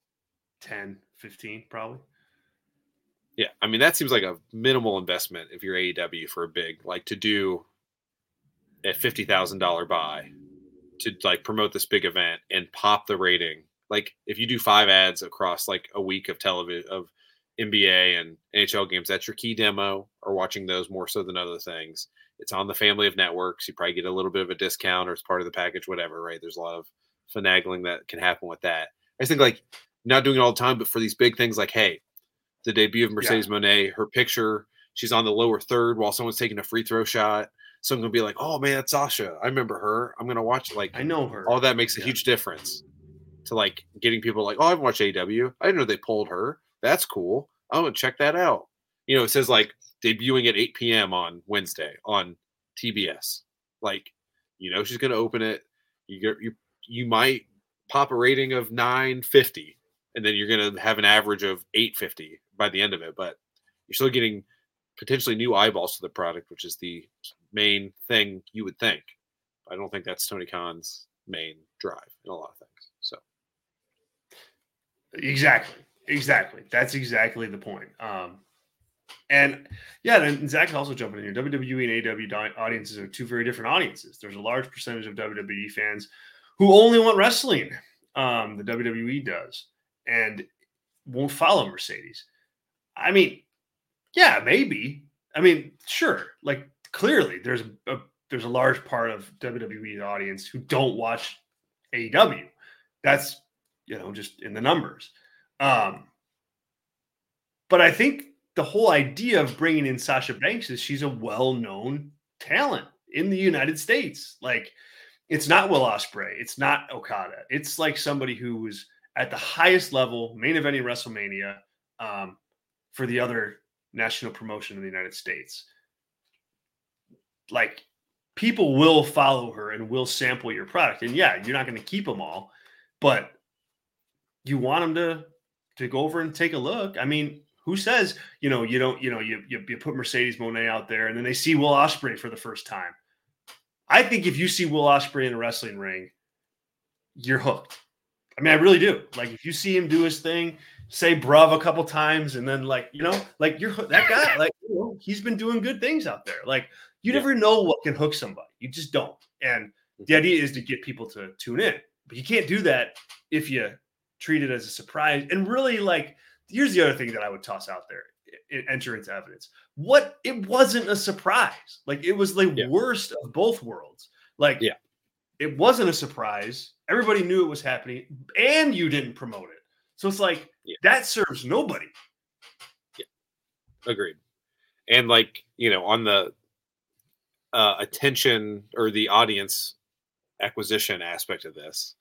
ten, fifteen probably. Yeah, I mean that seems like a minimal investment if you're A E W for a big, like to do a fifty thousand dollar buy to like promote this big event and pop the rating. Like if you do five ads across like a week of television of N B A and N H L games, that's your key demo, or watching those more so than other things. It's on the family of networks. You probably get a little bit of a discount or it's part of the package, whatever, right? There's a lot of finagling that can happen with that. I just think like not doing it all the time, but for these big things like, hey, the debut of Mercedes yeah. Moné, her picture, she's on the lower third while someone's taking a free throw shot. Someone's going to be like, oh, man, that's Sasha. I remember her. I'm going to watch it. Like, I know her. All that makes a yeah. huge difference to, like, getting people like, oh, I haven't watched A E W. I didn't know they pulled her. That's cool. I'm going to check that out. You know, it says, like, debuting at eight p.m. on Wednesday on T B S. Like, you know she's going to open it. You get, you you might pop a rating of nine fifty, and then you're going to have an average of eight fifty by the end of it. But you're still getting potentially new eyeballs to the product, which is the main thing you would think. I don't think that's Tony Khan's main drive in a lot of things. So exactly, exactly. That's exactly the point. Um, and yeah, then Zach also jumping in here. W W E and A E W audiences are two very different audiences. There's a large percentage of W W E fans who only want wrestling. Um, the W W E does, and won't follow Mercedes. I mean, yeah, maybe. I mean, sure. Like clearly, there's a there's a large part of W W E audience who don't watch A E W. That's, you know, just in the numbers. Um, but I think the whole idea of bringing in Sasha Banks is she's a well-known talent in the United States. Like, it's not Will Ospreay. It's not Okada. It's like somebody who was at the highest level, main eventing WrestleMania um, for the other national promotion in the United States. Like, people will follow her and will sample your product. And yeah, you're not going to keep them all, but you want them to, to go over and take a look. I mean, who says, you know, you don't, you know, you, you, you put Mercedes Moné out there and then they see Will Ospreay for the first time. I think if you see Will Ospreay in a wrestling ring, you're hooked. I mean, I really do. Like, if you see him do his thing, say bruv a couple times, and then, like, you know, like, you're that guy, like, you know, he's been doing good things out there. Like, you yeah. never know what can hook somebody. You just don't. And the idea is to get people to tune in. But you can't do that if you treat it as a surprise. And really, like, here's the other thing that I would toss out there. It, enter into evidence. What it wasn't a surprise. Like, it was the yeah. worst of both worlds. Like, yeah. it wasn't a surprise. Everybody knew it was happening, and you didn't promote it. So it's like yeah. that serves nobody. Yeah, agreed. And like, you know, on the uh, attention or the audience acquisition aspect of this,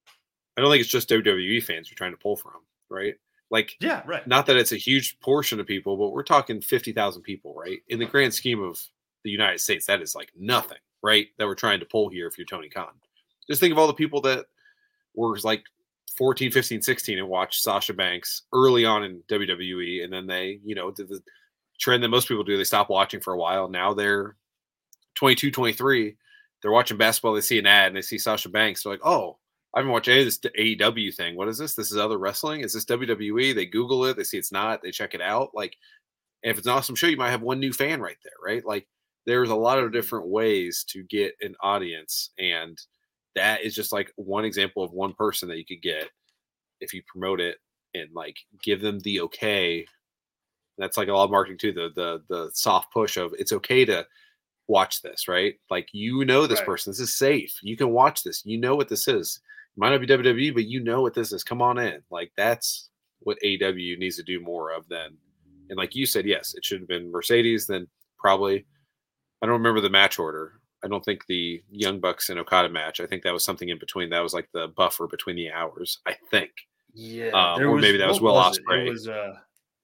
I don't think it's just W W E fans you're trying to pull from, right? Like, yeah, right. Not that it's a huge portion of people, but we're talking fifty thousand people, right? In the grand scheme of the United States, that is like nothing, right? That we're trying to pull here if you're Tony Khan. Just think of all the people that were like fourteen, fifteen, sixteen and watched Sasha Banks early on in W W E. And then they, you know, did the trend that most people do. They stop watching for a while. Now they're twenty-two, twenty-three. They're watching basketball. They see an ad and they see Sasha Banks. They're like, oh, I haven't watched any of this A E W thing. What is this? This is other wrestling? Is this W W E? They Google it. They see it's not. They check it out. Like, and if it's an awesome show, you might have one new fan right there, right? Like, there's a lot of different ways to get an audience. And that is just like one example of one person that you could get if you promote it and like give them the okay. That's like a lot of marketing too. The, the, the soft push of it's okay to watch this, right? Like, you know, this right. person, this is safe. You can watch this. You know what this is. Might not be W W E, but you know what this is. Come on in. Like, that's what A E W needs to do more of then. And like you said, yes, it should have been Mercedes. Then probably, I don't remember the match order. I don't think the Young Bucks and Okada match. I think that was something in between. That was like the buffer between the hours, I think. Yeah. Um, or was, maybe that was Will was Ospreay. It? It was, uh,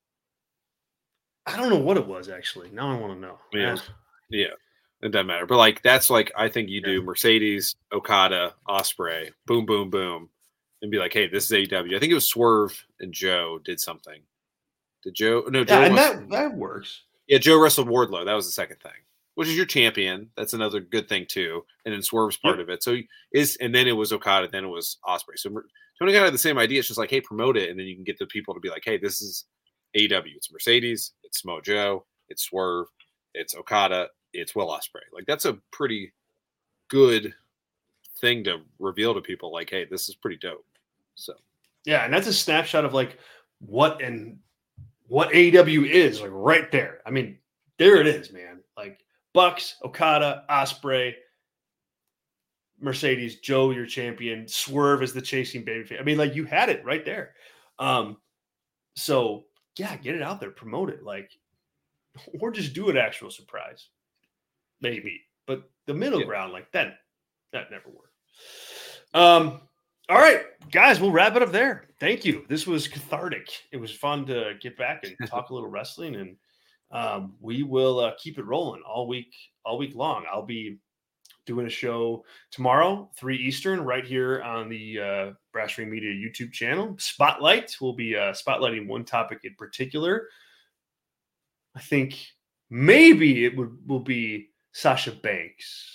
I don't know what it was, actually. Now I want to know. Yeah. Yeah. It doesn't matter. But like, that's like, I think you do Mercedes, Okada, Ospreay, boom, boom, boom, and be like, hey, this is A E W. I think it was Swerve and Joe did something. Did Joe? No, Joe. Yeah, and was, that, that works. Yeah, Joe wrestled Wardlow. That was the second thing. which is your champion. That's another good thing too. And then Swerve's part Yep. of it. So is and then it was Okada, then it was Ospreay. So Tony Khan had the same idea. It's just like, hey, promote it, and then you can get the people to be like, hey, this is A E W. It's Mercedes, it's Samoa Joe, it's Swerve, it's Okada, it's Will Ospreay. Like that's a pretty good thing to reveal to people. Like, hey, this is pretty dope. So yeah, and that's a snapshot of like what and what A E W is, like right there. I mean, there it is, man. Like Bucks, Okada, Ospreay, Mercedes, Joe, your champion, Swerve as the chasing baby. I mean, like you had it right there. Um, so yeah, get it out there, promote it, like, or just do an actual surprise, maybe. But the middle yeah. ground, like that, that never worked. Um, all right, guys, we'll wrap it up there. Thank you. This was cathartic. It was fun to get back and talk a little wrestling, and um, we will uh, keep it rolling all week, all week long. I'll be doing a show tomorrow, three Eastern, right here on the uh, Brass Ring Media YouTube channel. Spotlight. We'll be uh, spotlighting one topic in particular. I think maybe it would will be Sasha Banks.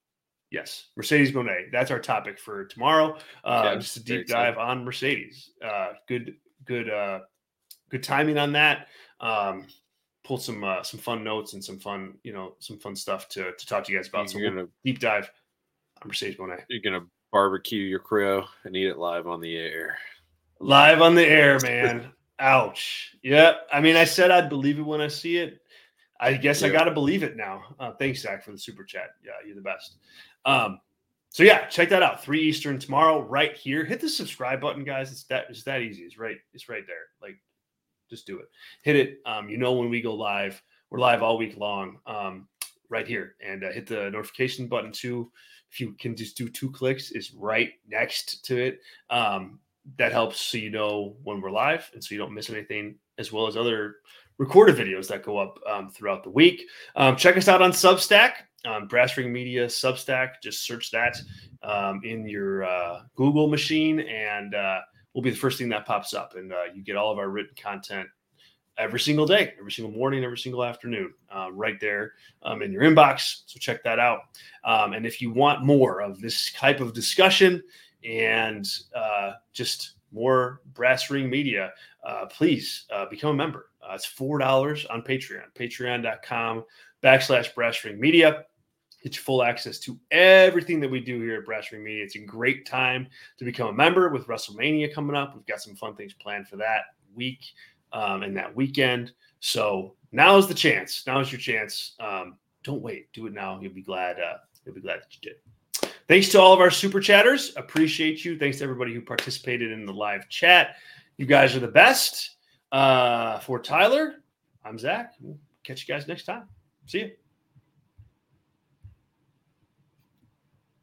Yes, Mercedes Moné. That's our topic for tomorrow. Uh, yeah, just a deep dive on Mercedes. Uh, good, good, uh, good timing on that. Um, pulled some uh, some fun notes and some fun, you know, some fun stuff to to talk to you guys about. So you're we'll gonna deep dive on Mercedes Moné. You're gonna barbecue your crow and eat it live on the air. Live on the air, man. Ouch. Yeah. I mean, I said I'd believe it when I see it. I guess yeah. I got to believe it now. Uh, thanks, Zach, for the super chat. Yeah, you're the best. Um, so yeah, check that out. three Eastern tomorrow, right here. Hit the subscribe button, guys. It's that it's that easy. It's right. It's right there. Like, just do it. Hit it. Um, you know when we go live, we're live all week long. Um, right here, and uh, hit the notification button too. If you can just do two clicks, is right next to it. Um, that helps so you know when we're live, and so you don't miss anything, as well as other recorded videos that go up um, throughout the week. Um, check us out on Substack, um, Brass Ring Media Substack. Just search that um, in your uh, Google machine, and uh, will be the first thing that pops up. And uh, you get all of our written content every single day, every single morning, every single afternoon, uh, right there um, in your inbox. So check that out. Um, and if you want more of this type of discussion and uh, just more Brass Ring Media, uh, please uh, become a member. Uh, it's four dollars on Patreon, patreon.com backslash Brass Ring Media. Get your full access to everything that we do here at Brass Ring Media. It's a great time to become a member with WrestleMania coming up. We've got some fun things planned for that week um, and that weekend. So now is the chance. Now is your chance. Um, don't wait. Do it now. You'll be glad. Uh, you'll be glad that you did. Thanks to all of our super chatters. Appreciate you. Thanks to everybody who participated in the live chat. You guys are the best. Uh, for Tyler, I'm Zach. We'll catch you guys next time. See you.